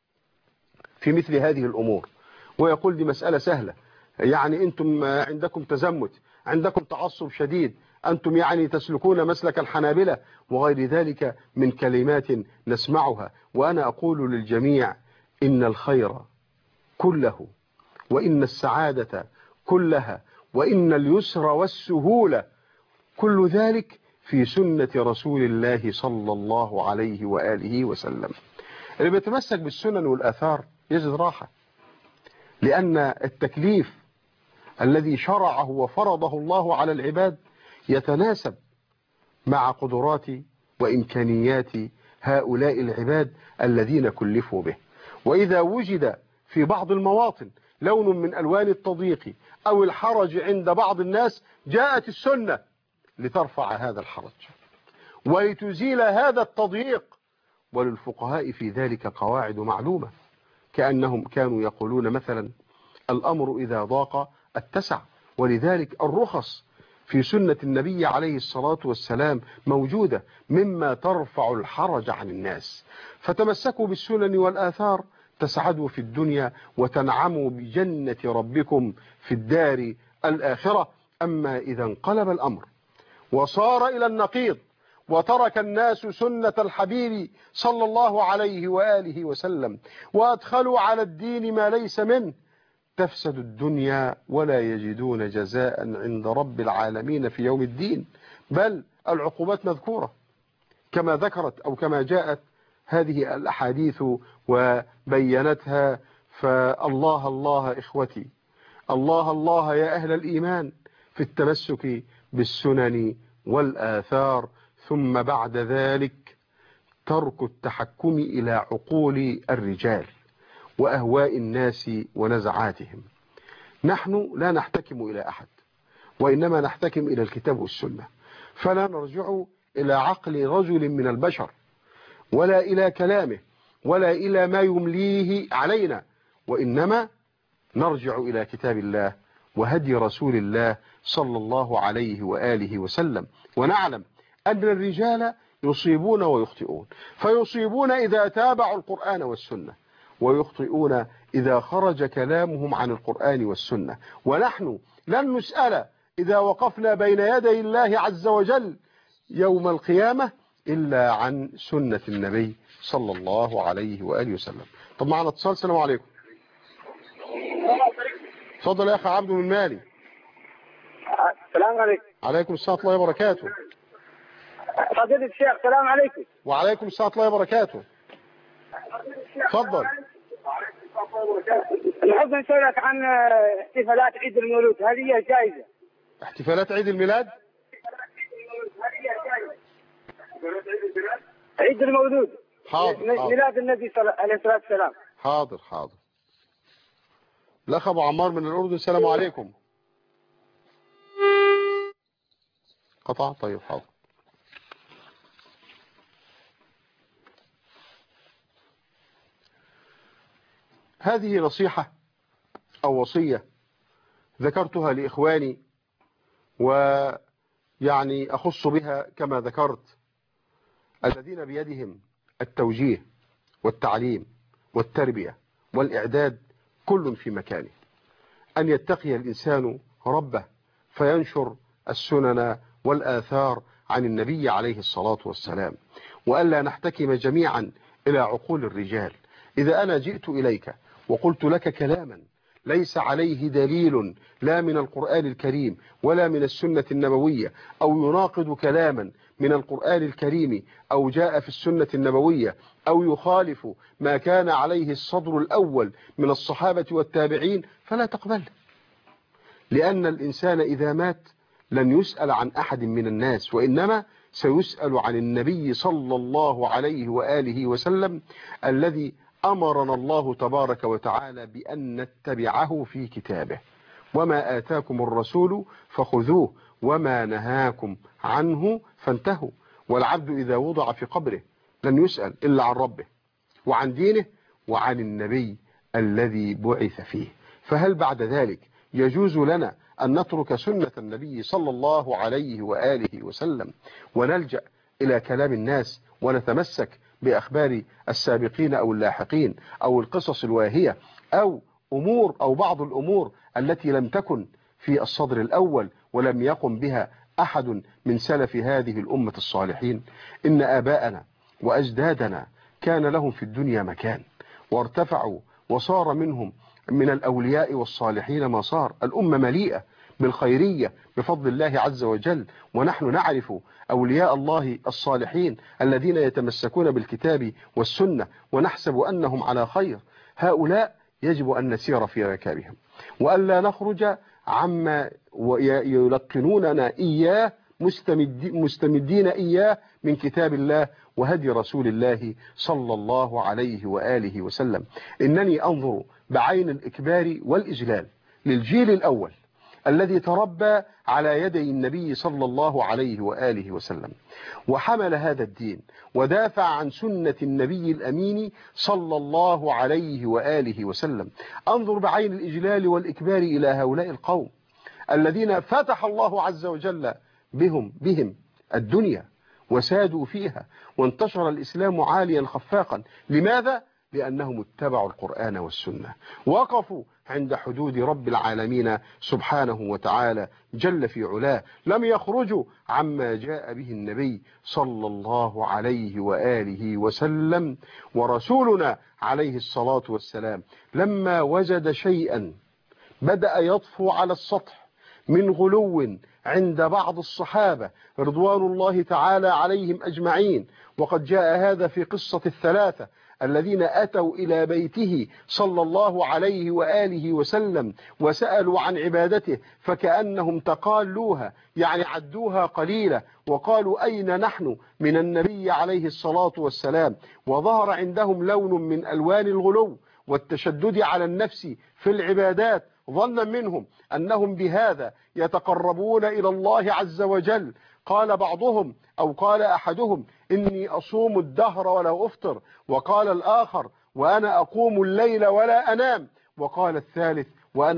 في مثل هذه الأمور ويقول دي مسألة سهلة، يعني أنتم عندكم تزمت، عندكم تعصب شديد، أنتم يعني تسلكون مسلك الحنابلة وغير ذلك من كلمات نسمعها. وأنا أقول للجميع إن الخير كله، وإن السعادة كلها، وإن اليسر والسهولة كل ذلك في سنة رسول الله صلى الله عليه وآله وسلم. اللي بيتمسك بالسنن والآثار يجد راحة، لأن التكليف الذي شرعه وفرضه الله على العباد يتناسب مع قدرات وإمكانيات هؤلاء العباد الذين كلفوا به. وإذا وجد في بعض المواطن لون من ألوان التضييق أو الحرج عند بعض الناس، جاءت السنة لترفع هذا الحرج ولتزيل هذا التضييق. وللفقهاء في ذلك قواعد معلومة كأنهم كانوا يقولون مثلا الأمر إذا ضاق اتسع. ولذلك الرخص في سنة النبي عليه الصلاة والسلام موجودة مما ترفع الحرج عن الناس. فتمسكوا بالسنن والآثار تسعدوا في الدنيا وتنعموا بجنة ربكم في الدار الآخرة. أما إذا انقلب الأمر وصار إلى النقيض وترك الناس سنة الحبيب صلى الله عليه وآله وسلم وأدخلوا على الدين ما ليس منه، تفسد الدنيا ولا يجدون جزاء عند رب العالمين في يوم الدين، بل العقوبات مذكورة كما ذكرت أو كما جاءت هذه الأحاديث وبينتها. فالله الله إخوتي، الله الله يا أهل الإيمان في التمسك بالسنن والآثار، ثم بعد ذلك ترك التحكم إلى عقول الرجال وأهواء الناس ونزعاتهم. نحن لا نحتكم إلى أحد، وإنما نحتكم إلى الكتاب والسنة، فلا نرجع إلى عقل رجل من البشر ولا إلى كلامه ولا إلى ما يمليه علينا، وإنما نرجع إلى كتاب الله وهدي رسول الله صلى الله عليه وآله وسلم. ونعلم أن الرجال يصيبون ويخطئون، فيصيبون إذا تابعوا القرآن والسنة، ويخطئون إذا خرج كلامهم عن القرآن والسنة. ونحن لن نسأل إذا وقفنا بين يدي الله عز وجل يوم القيامة إلا عن سنة النبي صلى الله عليه وآله وسلم. طب معنا اتصال. السلام عليكم. تفضل يا أخي عبد من مالي. السلام عليكم. عليكم السلام ورحمة الله وبركاته. فضيلة الشيخ السلام عليكم. وعليكم السلام ورحمة الله وبركاته. تفضل. نحب نسألك عن احتفالات عيد المولود، هل هي جائزة؟ احتفالات عيد الميلاد؟ عيد المولود. حاضر. ميلاد النبي عليه الصلاة والسلام. حاضر. الأخ أبو عمار من الأردن. السلام عليكم. قطع. طيب حاضر. هذه نصيحة أو وصية ذكرتها لإخواني، ويعني أخص بها كما ذكرت الذين بيدهم التوجيه والتعليم والتربية والإعداد كل في مكانه، أن يتقي الإنسان ربه فينشر السنن والآثار عن النبي عليه الصلاة والسلام، وألا نحتكم جميعا إلى عقول الرجال. إذا أنا جئت إليك وقلت لك كلاما ليس عليه دليل لا من القرآن الكريم ولا من السنة النبوية، أو يناقض كلاما من القرآن الكريم أو جاء في السنة النبوية، أو يخالف ما كان عليه الصدر الأول من الصحابة والتابعين، فلا تقبله، لأن الإنسان إذا مات لن يسأل عن أحد من الناس، وإنما سيسأل عن النبي صلى الله عليه وآله وسلم الذي أمرنا الله تبارك وتعالى بأن نتبعه في كتابه. وما آتاكم الرسول فخذوه وما نهاكم عنه فانتهوا. والعبد إذا وضع في قبره لن يسأل إلا عن ربه وعن دينه وعن النبي الذي بعث فيه. فهل بعد ذلك يجوز لنا أن نترك سنة النبي صلى الله عليه وآله وسلم ونلجأ إلى كلام الناس ونتمسك بأخبار السابقين أو اللاحقين أو القصص الواهية أو أمور أو بعض الأمور التي لم تكن في الصدر الأول ولم يقم بها أحد من سلف هذه الأمة الصالحين؟ إن آباءنا وأجدادنا كان لهم في الدنيا مكان وارتفعوا وصار منهم من الأولياء والصالحين ما صار. الأمة مليئة بالخيرية بفضل الله عز وجل، ونحن نعرف أولياء الله الصالحين الذين يتمسكون بالكتاب والسنة ونحسب أنهم على خير. هؤلاء يجب أن نسير في ركابهم وألا نخرج عما يلقنوننا إياه مستمدين إياه من كتاب الله وهدي رسول الله صلى الله عليه وآله وسلم. إنني أنظر بعين الإكبار والإجلال للجيل الأول الذي تربى على يدي النبي صلى الله عليه وآله وسلم، وحمل هذا الدين ودافع عن سنة النبي الأمين صلى الله عليه وآله وسلم. انظر بعين الإجلال والإكبار إلى هؤلاء القوم الذين فتح الله عز وجل بهم الدنيا وسادوا فيها، وانتشر الإسلام عاليا خفاقا. لماذا؟ لأنهم اتبعوا القرآن والسنة، وقفوا عند حدود رب العالمين سبحانه وتعالى جل في علاه، لم يخرجوا عما جاء به النبي صلى الله عليه وآله وسلم. ورسولنا عليه الصلاة والسلام لما وجد شيئا بدأ يطفو على السطح من غلو عند بعض الصحابة رضوان الله تعالى عليهم أجمعين، وقد جاء هذا في قصة الثلاثة الذين أتوا إلى بيته صلى الله عليه وآله وسلم وسألوا عن عبادته، فكأنهم تقالوها، يعني عدوها قليلة، وقالوا أين نحن من النبي عليه الصلاة والسلام. وظهر عندهم لون من ألوان الغلو والتشدد على النفس في العبادات، ظنا منهم أنهم بهذا يتقربون إلى الله عز وجل. قال بعضهم أو قال أحدهم إني أصوم الدهر ولا أفطر، وقال الآخر وأنا أقوم الليل ولا أنام، وقال الثالث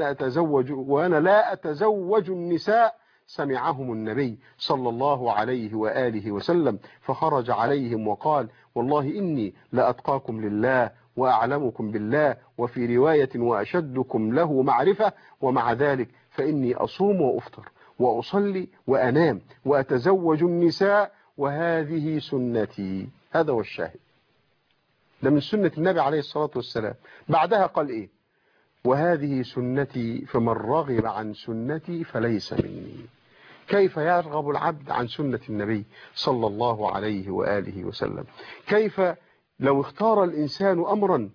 وأنا لا أتزوج النساء. سمعهم النبي صلى الله عليه وآله وسلم فخرج عليهم وقال والله إني لأتقاكم لله وأعلمكم بالله، وفي رواية وأشدكم له معرفة، ومع ذلك فإني أصوم وأفطر وأصلي وأنام وأتزوج النساء وهذه سنتي. هذا هو الشاهد، ده من سنة النبي عليه الصلاة والسلام. بعدها قال إيه؟ وهذه سنتي فمن رغب عن سنتي فليس مني. كيف يرغب العبد عن سنة النبي صلى الله عليه وآله وسلم؟ كيف لو اختار الإنسان أمرا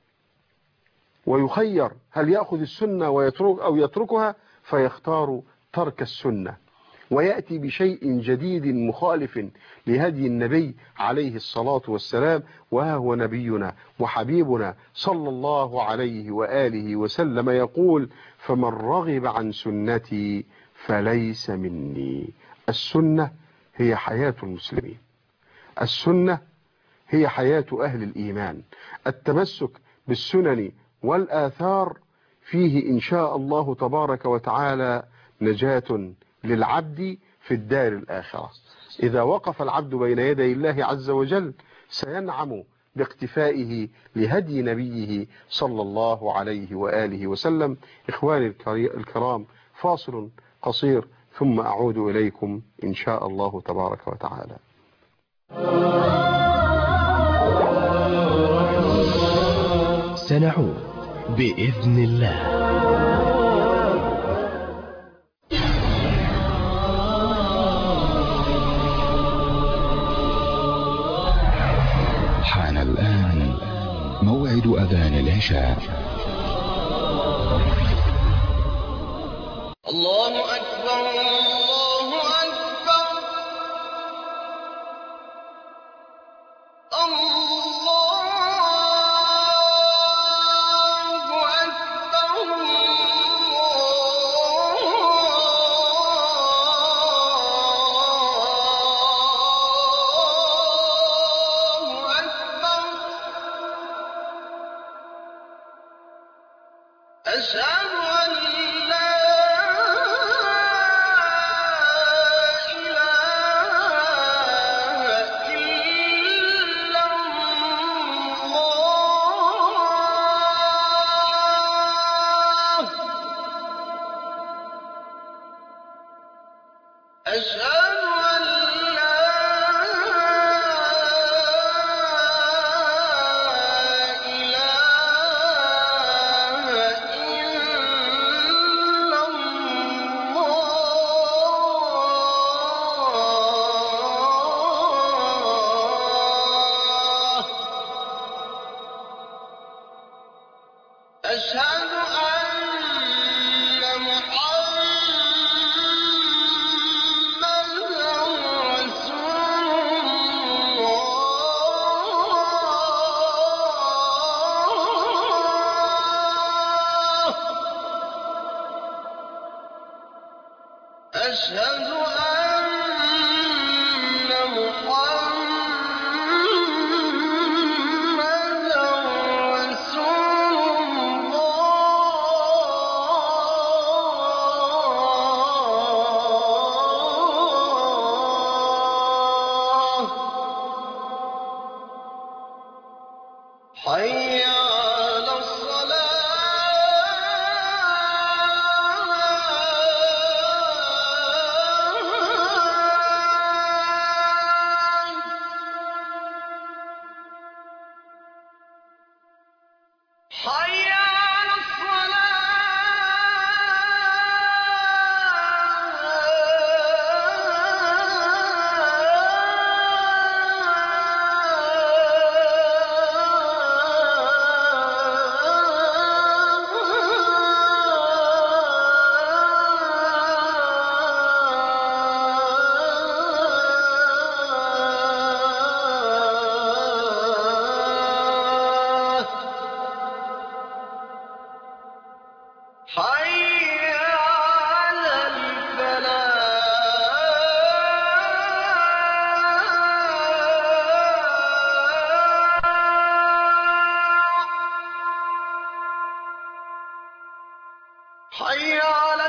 ويخير هل يأخذ السنة ويترك أو يتركها، فيختار ترك السنة ويأتي بشيء جديد مخالف لهدي النبي عليه الصلاة والسلام. وها هو نبينا وحبيبنا صلى الله عليه وآله وسلم يقول فمن رغب عن سنتي فليس مني. السنة هي حياة المسلمين، السنة هي حياة أهل الإيمان. التمسك بالسنن والآثار فيه إن شاء الله تبارك وتعالى نجاة للعبد في الدار الآخرة. إذا وقف العبد بين يدي الله عز وجل سينعم باقتفائه لهدي نبيه صلى الله عليه وآله وسلم. إخواني الكرام، فاصل قصير ثم أعود إليكم إن شاء الله تبارك وتعالى. سنعود بإذن الله. حان الآن موعد أذان العشاء. الله أكبر الله أكبر الله أكبر الله أكبر. أشهد أن لا أشهد أن محمدا أشهد أن محمدا رسول الله. حي على حي على حي على الفلاح. حي على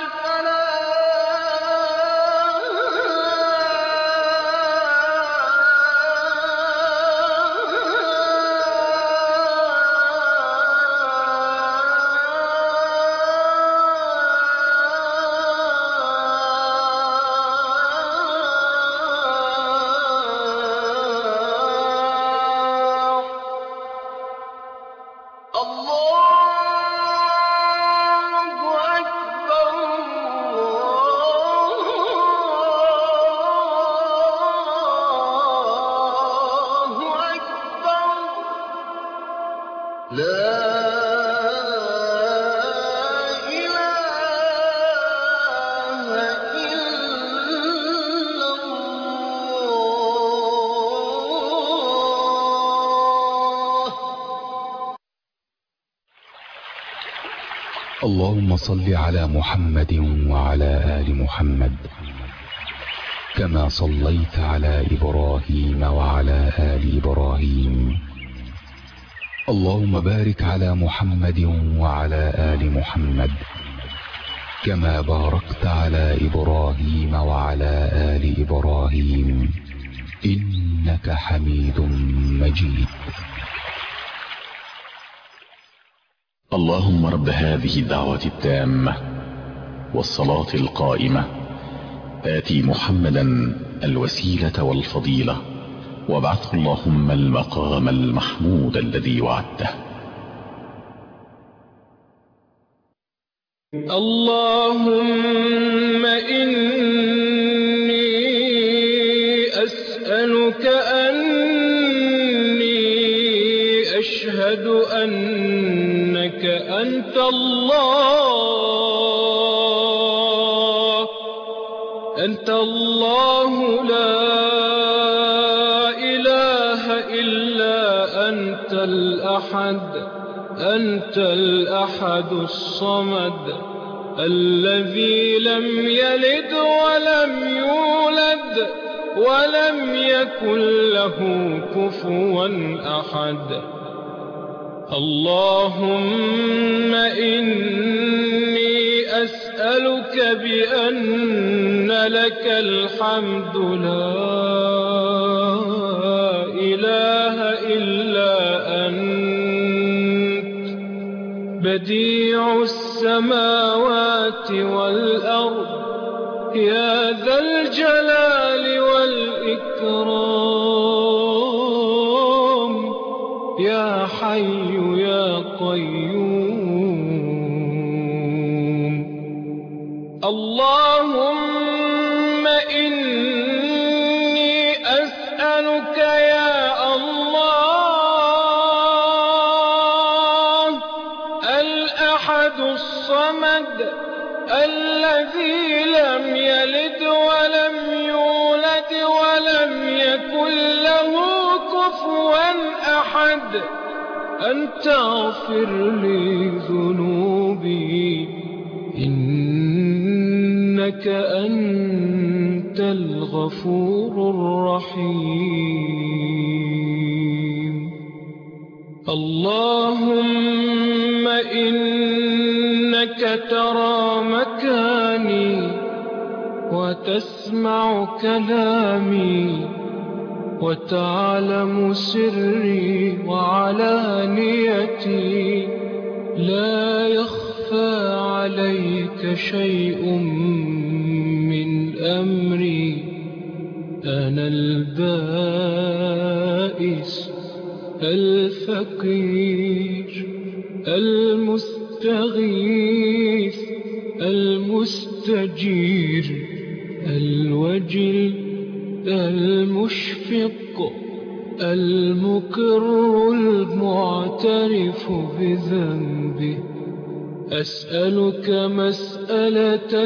اللهم صل على محمد وعلى آل محمد كما صليت على إبراهيم وعلى آل إبراهيم. اللهم بارك على محمد وعلى آل محمد كما باركت على إبراهيم وعلى آل إبراهيم إنك حميد مجيد. اللهم رب هذه الدعوة التامة والصلاة القائمة آتي محمدا الوسيلة والفضيلة وابعثه اللهم المقام المحمود الذي وعدته. اللهم إني أسألك أني أشهد أنك أنت الله لا إله إلا أنت الأحد الصمد الذي لم يلد ولم يولد ولم يكن له كفوا أحد. اللهم إني أسألك بأن لك الحمد لا إله إلا أنت بديع السماوات والأرض يا ذا الجلال والإكرام يا حي يا قيوم. اللهم إني أسألك يا الله الأحد الصمد الذي لم يلد ولم يولد ولم يكن له كفوا أحد أن تغفر لي ذنوبي إنك إنك أنت الغفور الرحيم. اللهم إنك ترى مكاني وتسمع كلامي وتعلم سري وعلانيتي، لا يخفى عليك شيء من أمري. أنا البائس الفقير المستغيث المستجير الوجل المشفق المقر المعترف بذنبه. أسألك مسألة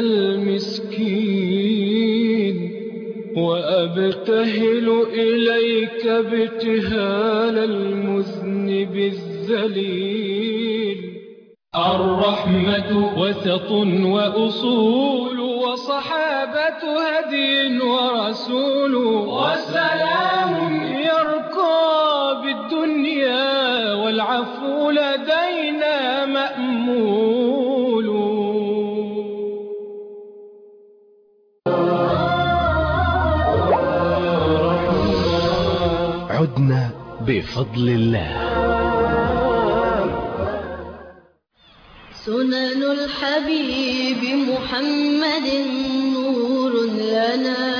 المسكين وأبتهل إليك ابتهال المذنب الذليل. الرحمة وسط وأصول وصحابة هدي ورسول وسلام يرقى بالدنيا والعفو لدينا مأمول. عدنا بفضل الله. سنن الحبيب محمد نور لنا.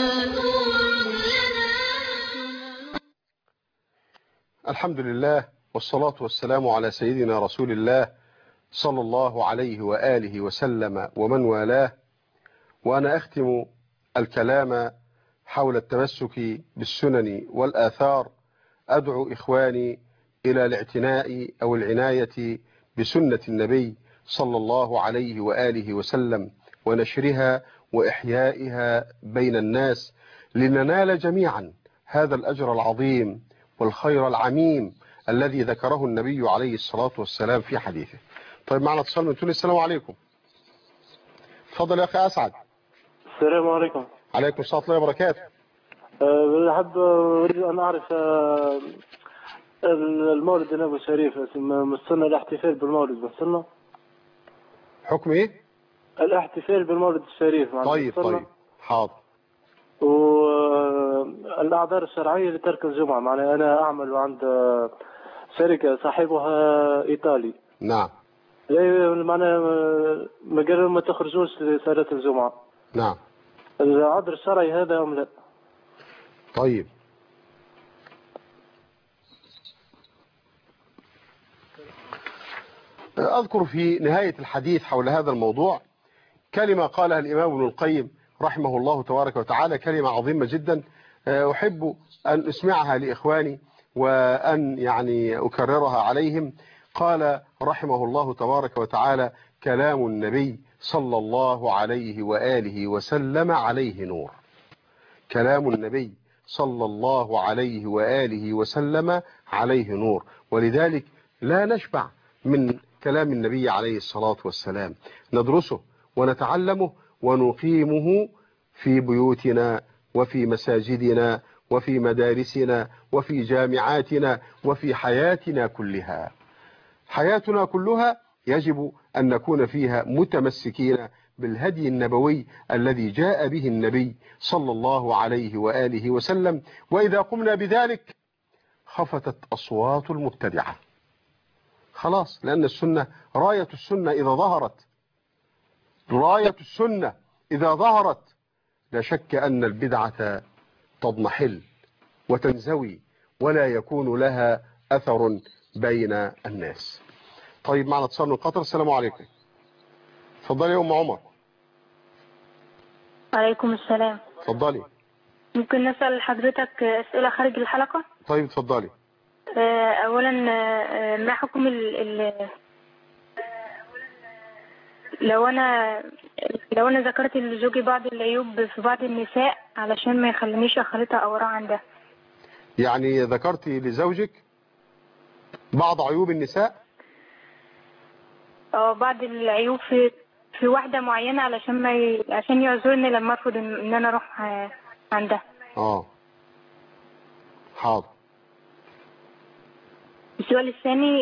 الحمد لله والصلاة والسلام على سيدنا رسول الله صلى الله عليه وآله وسلم ومن والاه. وأنا أختم الكلام حول التمسك بالسنن والآثار أدعو إخواني إلى الاعتناء أو العناية بسنة النبي صلى الله عليه وآله وسلم ونشرها وإحيائها بين الناس لننال جميعا هذا الأجر العظيم والخير العميم الذي ذكره النبي عليه الصلاة والسلام في حديثه. طيب معنا اتصال من تونس. السلام عليكم. تفضل يا أخي أسعد. السلام عليكم. عليكم السلام ورحمة الله وبركاته. أريد أن أعرف المولد النبوي الشريف مستنى الاحتفال بالمولد مستنى حكم إيه؟ الاحتفال بالمولد الشريف. طيب حاضر. والأعذار الشرعية لترك الجمعة، معناها أنا أعمل عند شركة صاحبها إيطالي. نعم. معناها ما قالوا ما تخرجوش لصلاة الجمعة. نعم. العذر الشرعي هذا أم لا؟ طيب. أذكر في نهاية الحديث حول هذا الموضوع كلمة قالها الإمام ابن القيم رحمه الله تبارك وتعالى، كلمة عظيمة جدا أحب أن أسمعها لإخواني وأن يعني أكررها عليهم. قال رحمه الله تبارك وتعالى: كلام النبي صلى الله عليه وآله وسلم عليه نور. كلام النبي صلى الله عليه وآله وسلم عليه نور، ولذلك لا نشبع من كلام النبي عليه الصلاة والسلام، ندرسه ونتعلمه ونقيمه في بيوتنا وفي مساجدنا وفي مدارسنا وفي جامعاتنا وفي حياتنا كلها. حياتنا كلها يجب أن نكون فيها متمسكين بالهدي النبوي الذي جاء به النبي صلى الله عليه وآله وسلم. وإذا قمنا بذلك خفتت أصوات المبتدعة خلاص، لأن السنة راية السنة إذا ظهرت لا شك أن البدعة تضمحل وتنزوي ولا يكون لها أثر بين الناس. طيب معنا اتصال من قطر. السلام عليكم. اتفضلي يا أم عمر. وعليكم السلام. اتفضلي. ممكن نسأل حضرتك أسئلة خارج الحلقة؟ طيب اتفضلي. أولا ما حكم لو أنا ذكرت لزوجي بعض العيوب في بعض النساء علشان ما يخلينيش أخلطها أو أراها عندها؟ يعني ذكرتي لزوجك بعض عيوب النساء؟ بعض العيوب في واحدة معينة علشان عشان يعذرني لما ارفض ان انا اروح عندها. حاضر. السؤال الثاني،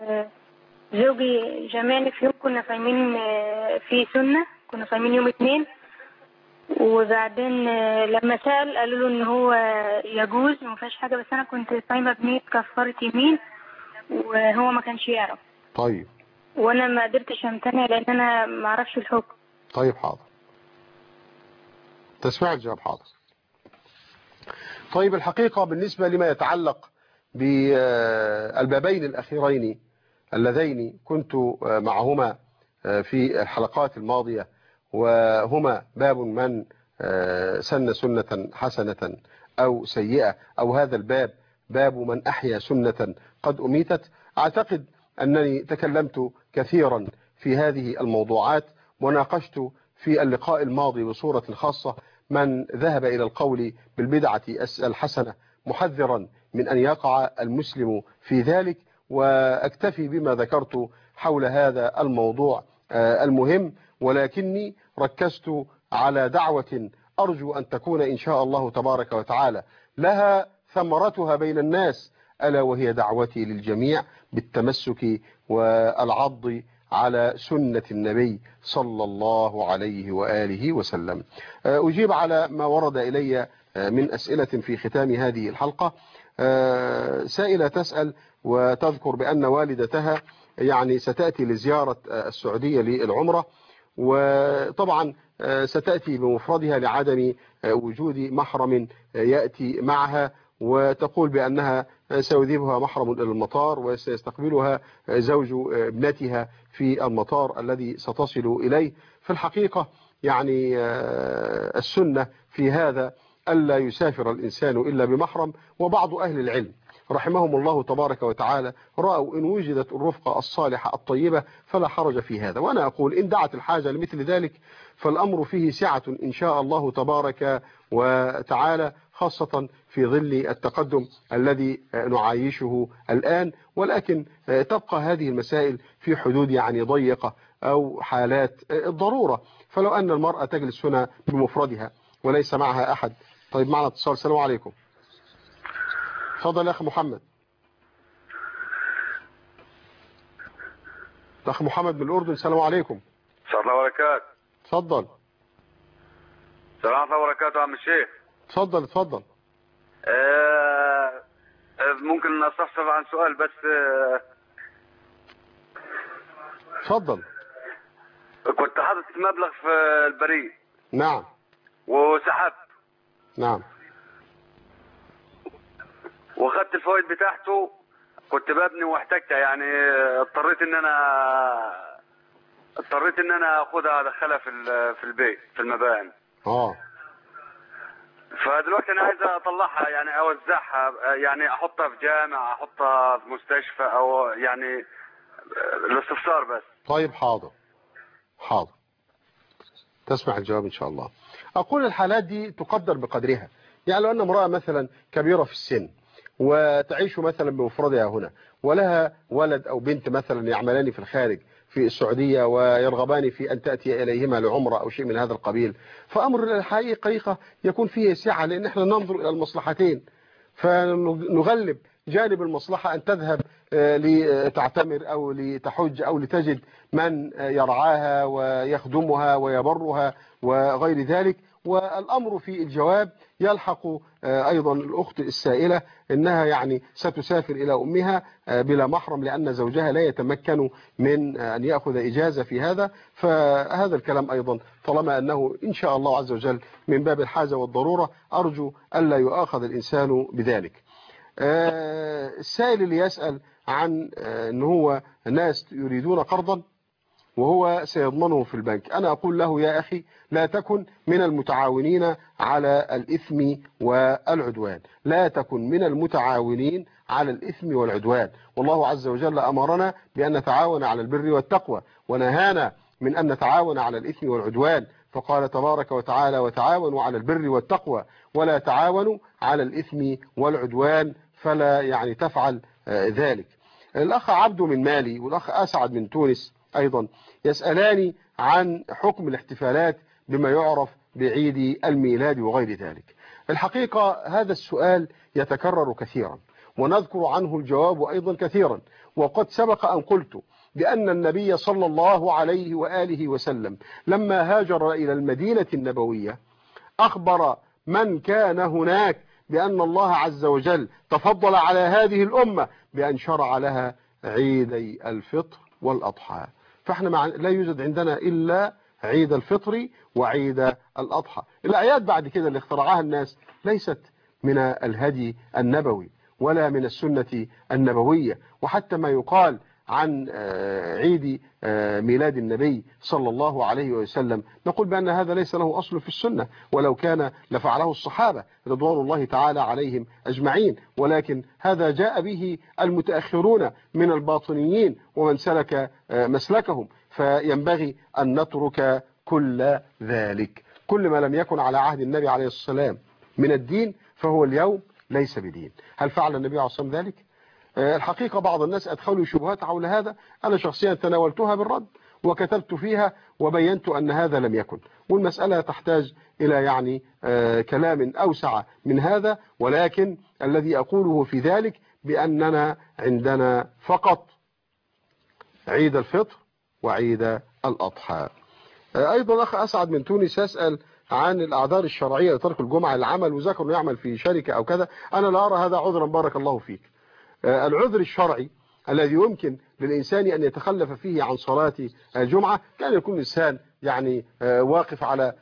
زوجي جمعني في يوم كنا صايمين في سنة، كنا صايمين يوم 2، وبعدين لما سأل قالوا له ان هو يجوز وما فيهاش حاجة، بس انا كنت صايمة بنية كفارة يمين وهو ما كانش يعرف. طيب. وانا ما قدرتش امتنع لان انا ما اعرفش الحكم. طيب حاضر. تسمع الجواب؟ حاضر. طيب الحقيقة بالنسبة لما يتعلق بالبابين الأخيرين اللذين كنت معهما في الحلقات الماضية، وهما باب من سن سنة حسنة أو سيئة، أو هذا الباب باب من أحيا سنة قد أميتت، أعتقد أنني تكلمت كثيرا في هذه الموضوعات، وناقشت في اللقاء الماضي بصورة خاصة من ذهب إلى القول بالبدعة الحسنة، محذرا من أن يقع المسلم في ذلك. وأكتفي بما ذكرت حول هذا الموضوع المهم، ولكني ركزت على دعوة أرجو أن تكون إن شاء الله تبارك وتعالى لها ثمرتها بين الناس، ألا وهي دعوتي للجميع بالتمسك والعض على سنة النبي صلى الله عليه وآله وسلم. أجيب على ما ورد إلي من أسئلة في ختام هذه الحلقة. سائلة تسأل وتذكر بأن والدتها يعني ستأتي لزيارة السعودية للعمرة، وطبعا ستأتي بمفردها لعدم وجود محرم يأتي معها، وتقول بأنها سيذهبها محرم إلى المطار وسيستقبلها زوج ابنتها في المطار الذي ستصل إليه. في الحقيقة يعني السنة في هذا ألا يسافر الإنسان إلا بمحرم، وبعض أهل العلم رحمهم الله تبارك وتعالى رأوا إن وجدت الرفقة الصالحة الطيبة فلا حرج في هذا. وأنا أقول إن دعت الحاجة لمثل ذلك فالأمر فيه سعة إن شاء الله تبارك وتعالى، خاصة في ظل التقدم الذي نعايشه الآن. ولكن تبقى هذه المسائل في حدود يعني ضيقة أو حالات الضرورة، فلو أن المرأة تجلس هنا بمفردها وليس معها أحد. طيب معنا اتصال. السلام عليكم. تفضل يا أخي محمد. الأخ محمد من الأردن. السلام عليكم. السلام الله وبركاته. تفضل. السلام الله وبركاته يا عم الشيخ. تفضل تفضل. ممكن استفسر عن سؤال بس؟ تفضل. كنت حاطط مبلغ في البريد. نعم. وسحبت. نعم. واخدت الفوائد بتاعته، كنت ببني واحتجتها، يعني اضطريت ان انا اخدها ادخلها في البيت في المباني. فدلوقتي انا عايز اطلعها، يعني اوزعها، يعني احطها في جامع، احطها في مستشفى، او يعني الاستفسار بس. طيب حاضر حاضر، تسمع الجواب ان شاء الله. اقول الحالات دي تقدر بقدرها، يعني لو ان امرأة مثلا كبيرة في السن وتعيش مثلا بمفردها هنا، ولها ولد او بنت مثلا يعملان في الخارج في السعودية ويرغبان في أن تأتي إليهما لعمرة أو شيء من هذا القبيل، فأمر الحقيقة يكون فيه سعة، لأن احنا ننظر إلى المصلحتين، فنغلب جانب المصلحة أن تذهب لتعتمر أو لتحج أو لتجد من يرعاها ويخدمها ويبرها وغير ذلك. والأمر في الجواب يلحق أيضا الأخت السائلة إنها يعني ستسافر إلى أمها بلا محرم، لأن زوجها لا يتمكن من أن يأخذ إجازة في هذا. فهذا الكلام أيضا طالما أنه إن شاء الله عز وجل من باب الحاجة والضرورة، أرجو ألا يؤاخذ الإنسان بذلك. السائل اللي يسأل عن أنه هو ناس يريدون قرضا وهو سيضمنه في البنك، أنا أقول له يا أخي لا تكن من المتعاونين على الإثم والعدوان، لا تكن من المتعاونين على الإثم والعدوان. والله عز وجل أمرنا بأن نتعاون على البر والتقوى، ونهانا من أن نتعاون على الإثم والعدوان، فقال تبارك وتعالى وتعاونوا على البر والتقوى ولا تعاونوا على الإثم والعدوان، فلا يعني تفعل ذلك. الأخ عبد من مالي والأخ أسعد من تونس أيضا يسألاني عن حكم الاحتفالات بما يعرف بعيد الميلاد وغير ذلك. الحقيقة هذا السؤال يتكرر كثيرا ونذكر عنه الجواب أيضا كثيرا، وقد سبق أن قلت بأن النبي صلى الله عليه وآله وسلم لما هاجر إلى المدينة النبوية أخبر من كان هناك بأن الله عز وجل تفضل على هذه الأمة بأن شرع لها عيدي الفطر والأضحى. فاحنا لا يوجد عندنا إلا عيد الفطر وعيد الأضحى. الأعياد بعد كده اللي اخترعها الناس ليست من الهدي النبوي ولا من السنة النبوية، وحتى ما يقال عن عيد ميلاد النبي صلى الله عليه وسلم نقول بأن هذا ليس له أصل في السنة، ولو كان لفعله الصحابة رضوان الله تعالى عليهم أجمعين، ولكن هذا جاء به المتأخرون من الباطنيين ومن سلك مسلكهم، فينبغي أن نترك كل ذلك. كل ما لم يكن على عهد النبي عليه الصلاة والسلام من الدين فهو اليوم ليس بدين. هل فعل النبي عليه الصلاة والسلام ذلك؟ الحقيقة بعض الناس أدخلوا شبهات حول هذا، أنا شخصيا تناولتها بالرد وكتبت فيها وبينت أن هذا لم يكن، والمسألة تحتاج إلى يعني كلام أوسع من هذا، ولكن الذي أقوله في ذلك بأننا عندنا فقط عيد الفطر وعيد الأضحى. أيضا أخ أسعد من تونس يسأل عن الأعذار الشرعية لترك الجمعة للعمل، وذكر أنه يعمل في شركة أو كذا. أنا لا أرى هذا عذرا بارك الله فيك. العذر الشرعي الذي يمكن للإنسان أن يتخلف فيه عن صلاة الجمعة كان يكون الإنسان يعني واقف على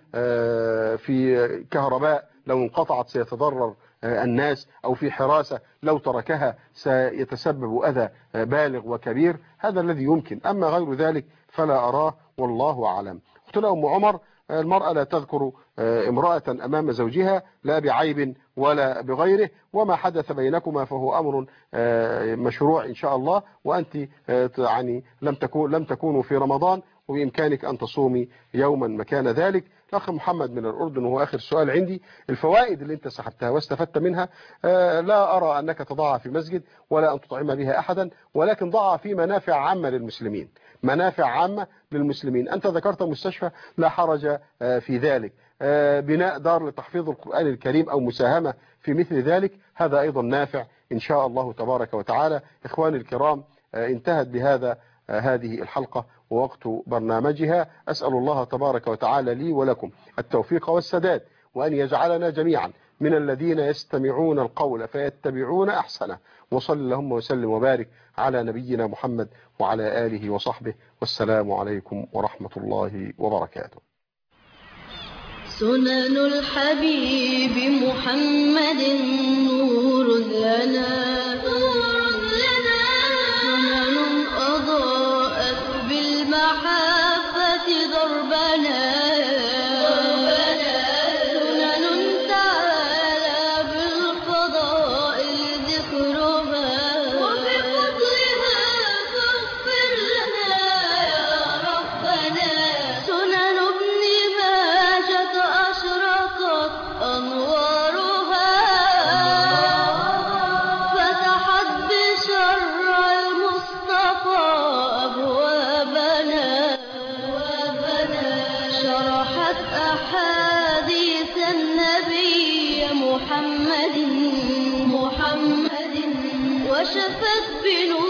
في كهرباء لو انقطعت سيتضرر الناس، أو في حراسة لو تركها سيتسبب أذى بالغ وكبير، هذا الذي يمكن. أما غير ذلك فلا أراه والله أعلم. قلت له أم عمر المرأة لا تذكر امرأة أمام زوجها لا بعيب ولا بغيره، وما حدث بينكما فهو أمر مشروع إن شاء الله، وأنت يعني لم تكونوا في رمضان وبإمكانك أن تصومي يوما مكان ذلك. الأخ محمد من الأردن وهو آخر سؤال عندي، الفوائد اللي أنت سحبتها واستفدت منها لا أرى أنك تضعها في مسجد ولا أن تطعم بها أحدا، ولكن ضعها في منافع عامة للمسلمين، منافع عامة للمسلمين. أنت ذكرت مستشفى، لا حرج في ذلك. بناء دار لتحفيظ القرآن الكريم أو مساهمة في مثل ذلك، هذا أيضا نافع إن شاء الله تبارك وتعالى. إخواني الكرام، انتهت بهذا هذه الحلقة ووقت برنامجها. أسأل الله تبارك وتعالى لي ولكم التوفيق والسداد، وأن يجعلنا جميعا من الذين يستمعون القول فيتبعون أحسنه. وصل اللهم وسلم وبارك على نبينا محمد وعلى آله وصحبه، والسلام عليكم ورحمة الله وبركاته. سنن الحبيب محمد نور لنا، سنن أضاءت بالمحبة دربنا، سنن تعالى بالفضائل ذكرها، وبفضلها فاغفر لنا يا ربنا. سنن ابن ماجة أشرقت أنوارها، فتحت بشرع المصطفى أبوابنا، شرحت أحاديث النبي محمد وشفت بنور